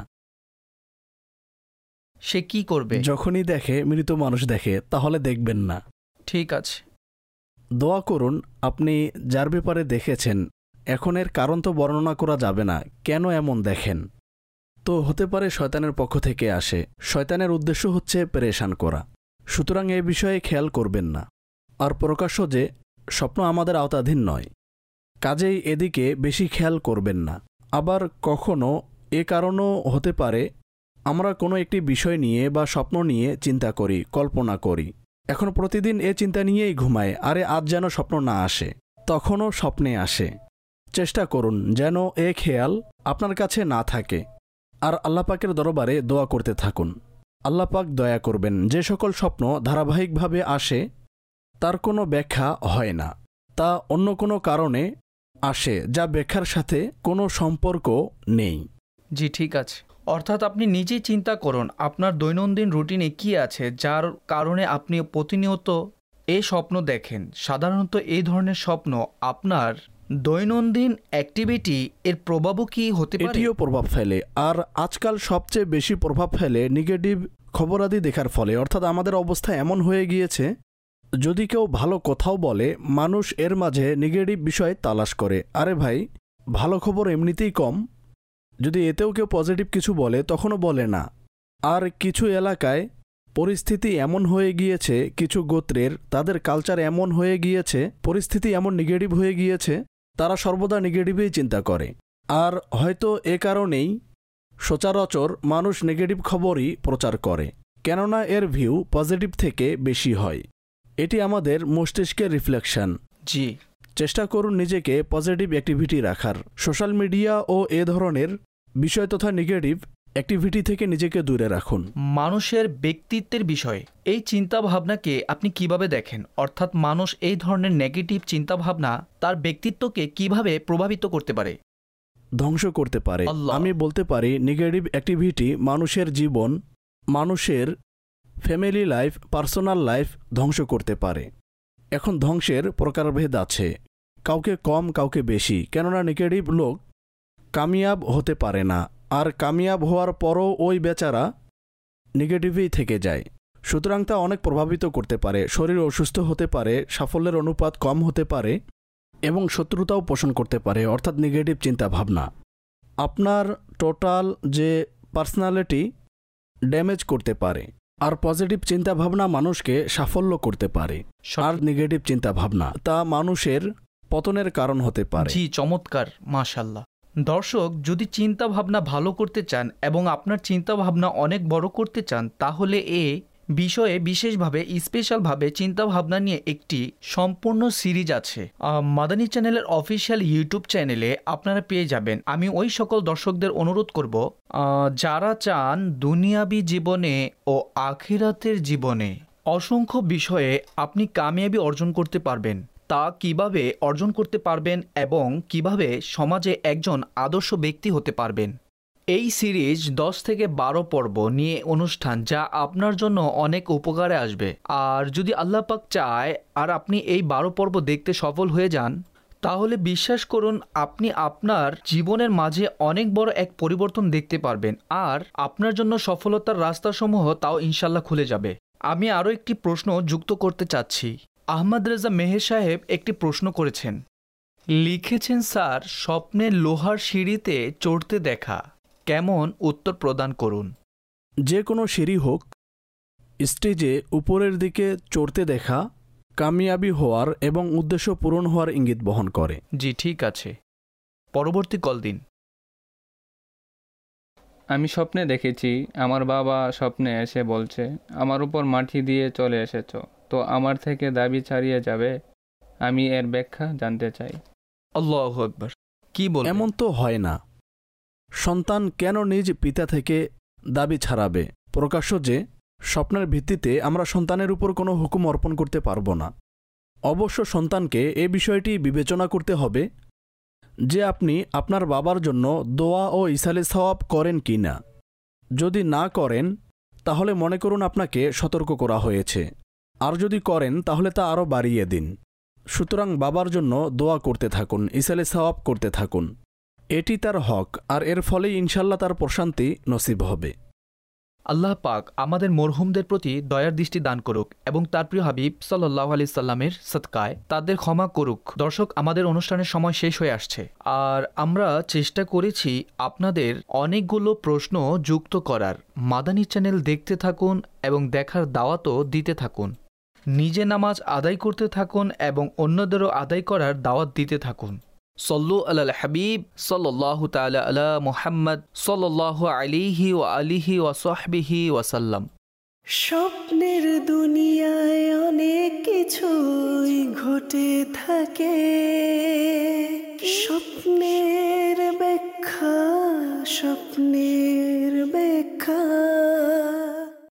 সে কি করবে? যখনই দেখে মৃত মানুষ দেখে তাহলে দেখবেন না। ঠিক আছে। দোয়া করুন আপনি যার ব্যাপারে দেখেছেন। এখন এর কারণ তো বর্ণনা করা যাবে না, কেন এমন দেখেন। তো হতে পারে শয়তানের পক্ষ থেকে আসে। শয়তানের উদ্দেশ্য হচ্ছে পেরেশান করা, সুতরাং এ বিষয়ে খেয়াল করবেন না। আর প্রকাশ্য যে স্বপ্ন আমাদের আওতাধীন নয়, কাজেই এদিকে বেশি খেয়াল করবেন না। আবার কখনো এ কারণও হতে পারে আমরা কোনো একটি বিষয় নিয়ে বা স্বপ্ন নিয়ে চিন্তা করি, কল্পনা করি, এখন প্রতিদিন এ চিন্তা নিয়েই ঘুমায়, আরে আজ যেন স্বপ্ন না আসে, তখনও স্বপ্নে আসে। চেষ্টা করুন যেন এ খেয়াল আপনার কাছে না থাকে, আর আল্লাহ পাকের দরবারে দোয়া করতে থাকুন। আল্লাহ পাক দয়া করবেন। যে সকল স্বপ্ন ধারাবাহিকভাবে আসে তার কোনো ব্যাখ্যা হয় না, তা অন্য কোনো কারণে আসে যা ব্যাখ্যার সাথে কোনো সম্পর্ক নেই। জি, ঠিক আছে। অর্থাৎ আপনি নিজেই চিন্তা করুন আপনার দৈনন্দিন রুটিনে কি আছে যার কারণে আপনি প্রতিনিয়ত এই স্বপ্ন দেখেন। সাধারণত এই ধরনের স্বপ্ন আপনার দৈনন্দিন অ্যাক্টিভিটি এর প্রভাবও কি হতে পারে? এটিও প্রভাব ফেলে, আর আজকাল সবচেয়ে বেশি প্রভাব ফেলে নেগেটিভ খবরাদি দেখার ফলে। অর্থাৎ আমাদের অবস্থা এমন হয়ে গিয়েছে, যদি কেউ ভালো কথাও বলে মানুষ এর মাঝে নেগেটিভ বিষয় তালাশ করে। আরে ভাই, ভালো খবর এমনিতেই কম, যদি এতেও কেউ পজিটিভ কিছু বলে তখনও বলে না। আর কিছু এলাকায় পরিস্থিতি এমন হয়ে গিয়েছে, কিছু গোত্রের তাদের কালচার এমন হয়ে গিয়েছে, পরিস্থিতি এমন নেগেটিভ হয়ে গিয়েছে, তারা সর্বদা নেগেটিভই চিন্তা করে। আর হয়তো এ কারণেই সচরাচর মানুষ নেগেটিভ খবরই প্রচার করে, কেননা এর ভিউ পজিটিভ থেকে বেশি হয়। এটি আমাদের মস্তিষ্কের রিফ্লেকশন। জি, চেষ্টা করুন নিজেকে পজিটিভ অ্যাক্টিভিটি রাখার। সোশ্যাল মিডিয়া ও এ ধরনের বিষয় তথা নেগেটিভ অ্যাক্টিভিটি থেকে নিজেকে দূরে রাখুন। মানুষের ব্যক্তিত্বের বিষয়ে এই চিন্তাভাবনাকে আপনি কিভাবে দেখেন? অর্থাৎ মানুষ এই ধরনের নেগেটিভ চিন্তাভাবনা তার ব্যক্তিত্বকে কিভাবে প্রভাবিত করতে পারে? ধ্বংস করতে পারে। আমি বলতে পারি নেগেটিভ অ্যাক্টিভিটি মানুষের জীবন, মানুষের ফ্যামিলি লাইফ, পার্সোনাল লাইফ ধ্বংস করতে পারে। এখন ধ্বংসের প্রকারভেদ আছে, কাউকে কম কাউকে বেশি, কেননা নেগেটিভ লোক কামিয়াব হতে পারে না, আর কামিয়াব হওয়ার পরও ওই বেচারা নেগেটিভই থেকে যায়। সুতরাং তা অনেক প্রভাবিত করতে পারে, শরীর অসুস্থ হতে পারে, সাফল্যের অনুপাত কম হতে পারে এবং শত্রুতাও পোষণ করতে পারে, অর্থাৎ নেগেটিভ চিন্তা ভাবনা আপনার টোটাল যে পার্সোনালিটি ড্যামেজ করতে পারে। আর পজিটিভ চিন্তা ভাবনা মানুষকে সাফল্য করতে পারে, আর নেগেটিভ চিন্তা ভাবনা তা মানুষের পতনের কারণ হতে পারে। জি, চমৎকার, মাশাআল্লাহ। দর্শক, যদি চিন্তা ভাবনা ভালো করতে চান এবং আপনার চিন্তা ভাবনা অনেক বড় করতে চান, তাহলে এ বিষয়ে বিশেষভাবে স্পেশালভাবে চিন্তা ভাবনা নিয়ে একটি সম্পূর্ণ সিরিজ আছে মাদানী চ্যানেলের অফিসিয়াল ইউটিউব চ্যানেলে আপনারা পেয়ে যাবেন। আমি ওই সকল দর্শকদের অনুরোধ করব যারা চান দুনিয়াবী জীবনে ও আখিরাতের জীবনে অসংখ্য বিষয়ে আপনি কামিয়াবি অর্জন করতে পারবেন, তা কিভাবে অর্জন করতে পারবেন এবং কিভাবে সমাজে একজন আদর্শ ব্যক্তি হতে পারবেন। এই সিরিজ দশ থেকে বারো পর্ব নিয়ে অনুষ্ঠান, যা আপনার জন্য অনেক উপকারে আসবে। আর যদি আল্লাহ পাক চায় আর আপনি এই বারো পর্ব দেখতে সফল হয়ে যান, তাহলে বিশ্বাস করুন আপনি আপনার জীবনের মাঝে অনেক বড় এক পরিবর্তন দেখতে পারবেন, আর আপনার জন্য সফলতার রাস্তাসমূহ তাও ইনশাল্লাহ খুলে যাবে। আমি আরও একটি প্রশ্ন যুক্ত করতে চাচ্ছি। আহমদ রেজা মেহের সাহেব একটি প্রশ্ন করেছেন, লিখেছেন, স্যার স্বপ্নে লোহার সিঁড়িতে চড়তে দেখা, কেমন উত্তর প্রদান করুন। যে কোনো সিঁড়ি হোক, স্টেজে উপরের দিকে চড়তে দেখা কামিয়াবি হওয়ার এবং উদ্দেশ্য পূরণ হওয়ার ইঙ্গিত বহন করে। জি, ঠিক আছে, পরবর্তী কল দিন। আমি স্বপ্নে দেখেছি আমার বাবা স্বপ্নে এসে বলছে, আমার উপর মাটি দিয়ে চলে এসেছ, তো আমার থেকে দাবি ছাড়িয়ে যাবে। আমি এর ব্যাখ্যা জানতে চাই। আল্লাহু আকবার। কি বল? এমন তো হয় না। সন্তান কেন নিজ পিতা থেকে দাবি ছাড়াবে? প্রকাশ্য যে স্বপ্নের ভিত্তিতে আমরা সন্তানের উপর কোনো হুকুম অর্পণ করতে পারব না। অবশ্য সন্তানকে এ বিষয়টি বিবেচনা করতে হবে যে আপনি আপনার বাবার জন্য দোয়া ও ইসালে সওয়াব করেন কি না। যদি না করেন তাহলে মনে করুন আপনাকে সতর্ক করা হয়েছে, আর যদি করেন তাহলে তা আরও বাড়িয়ে দিন। সুতরাং বাবার জন্য দোয়া করতে থাকুন, ইসালে সওয়াব করতে থাকুন, এটি তার হক, আর এর ফলেই ইনশাল্লাহ তার প্রশান্তি নসিব হবে। আল্লাহ পাক আমাদের মরহুমদের প্রতি দয়ার দৃষ্টি দান করুক এবং তার প্রিয় হাবিব সাল্লাল্লাহু আলাইহি সাল্লামের সদকায় তাদের ক্ষমা করুক। দর্শক, আমাদের অনুষ্ঠানের সময় শেষ হয়ে আসছে, আর আমরা চেষ্টা করেছি আপনাদের অনেকগুলো প্রশ্ন যুক্ত করার। মাদানী চ্যানেল দেখতে থাকুন এবং দেখার দাওয়াতও দিতে থাকুন। নিজে নামাজ আদায় করতে থাকুন এবং অন্যদেরও আদায় করার দাওয়াত দিতে থাকুন। সল্লু আলাল হাবিব সাল্লাল্লাহু তাআলা আলা মুহাম্মদ সাল্লাল্লাহু আলাইহি ওয়া আলিহি ওয়া সাহবিহি ওয়াসাল্লাম। স্বপ্নের দুনিয়ায় অনেক কিছুই ঘটে থাকে, স্বপ্নের ব্যাখ্যা স্বপ্নে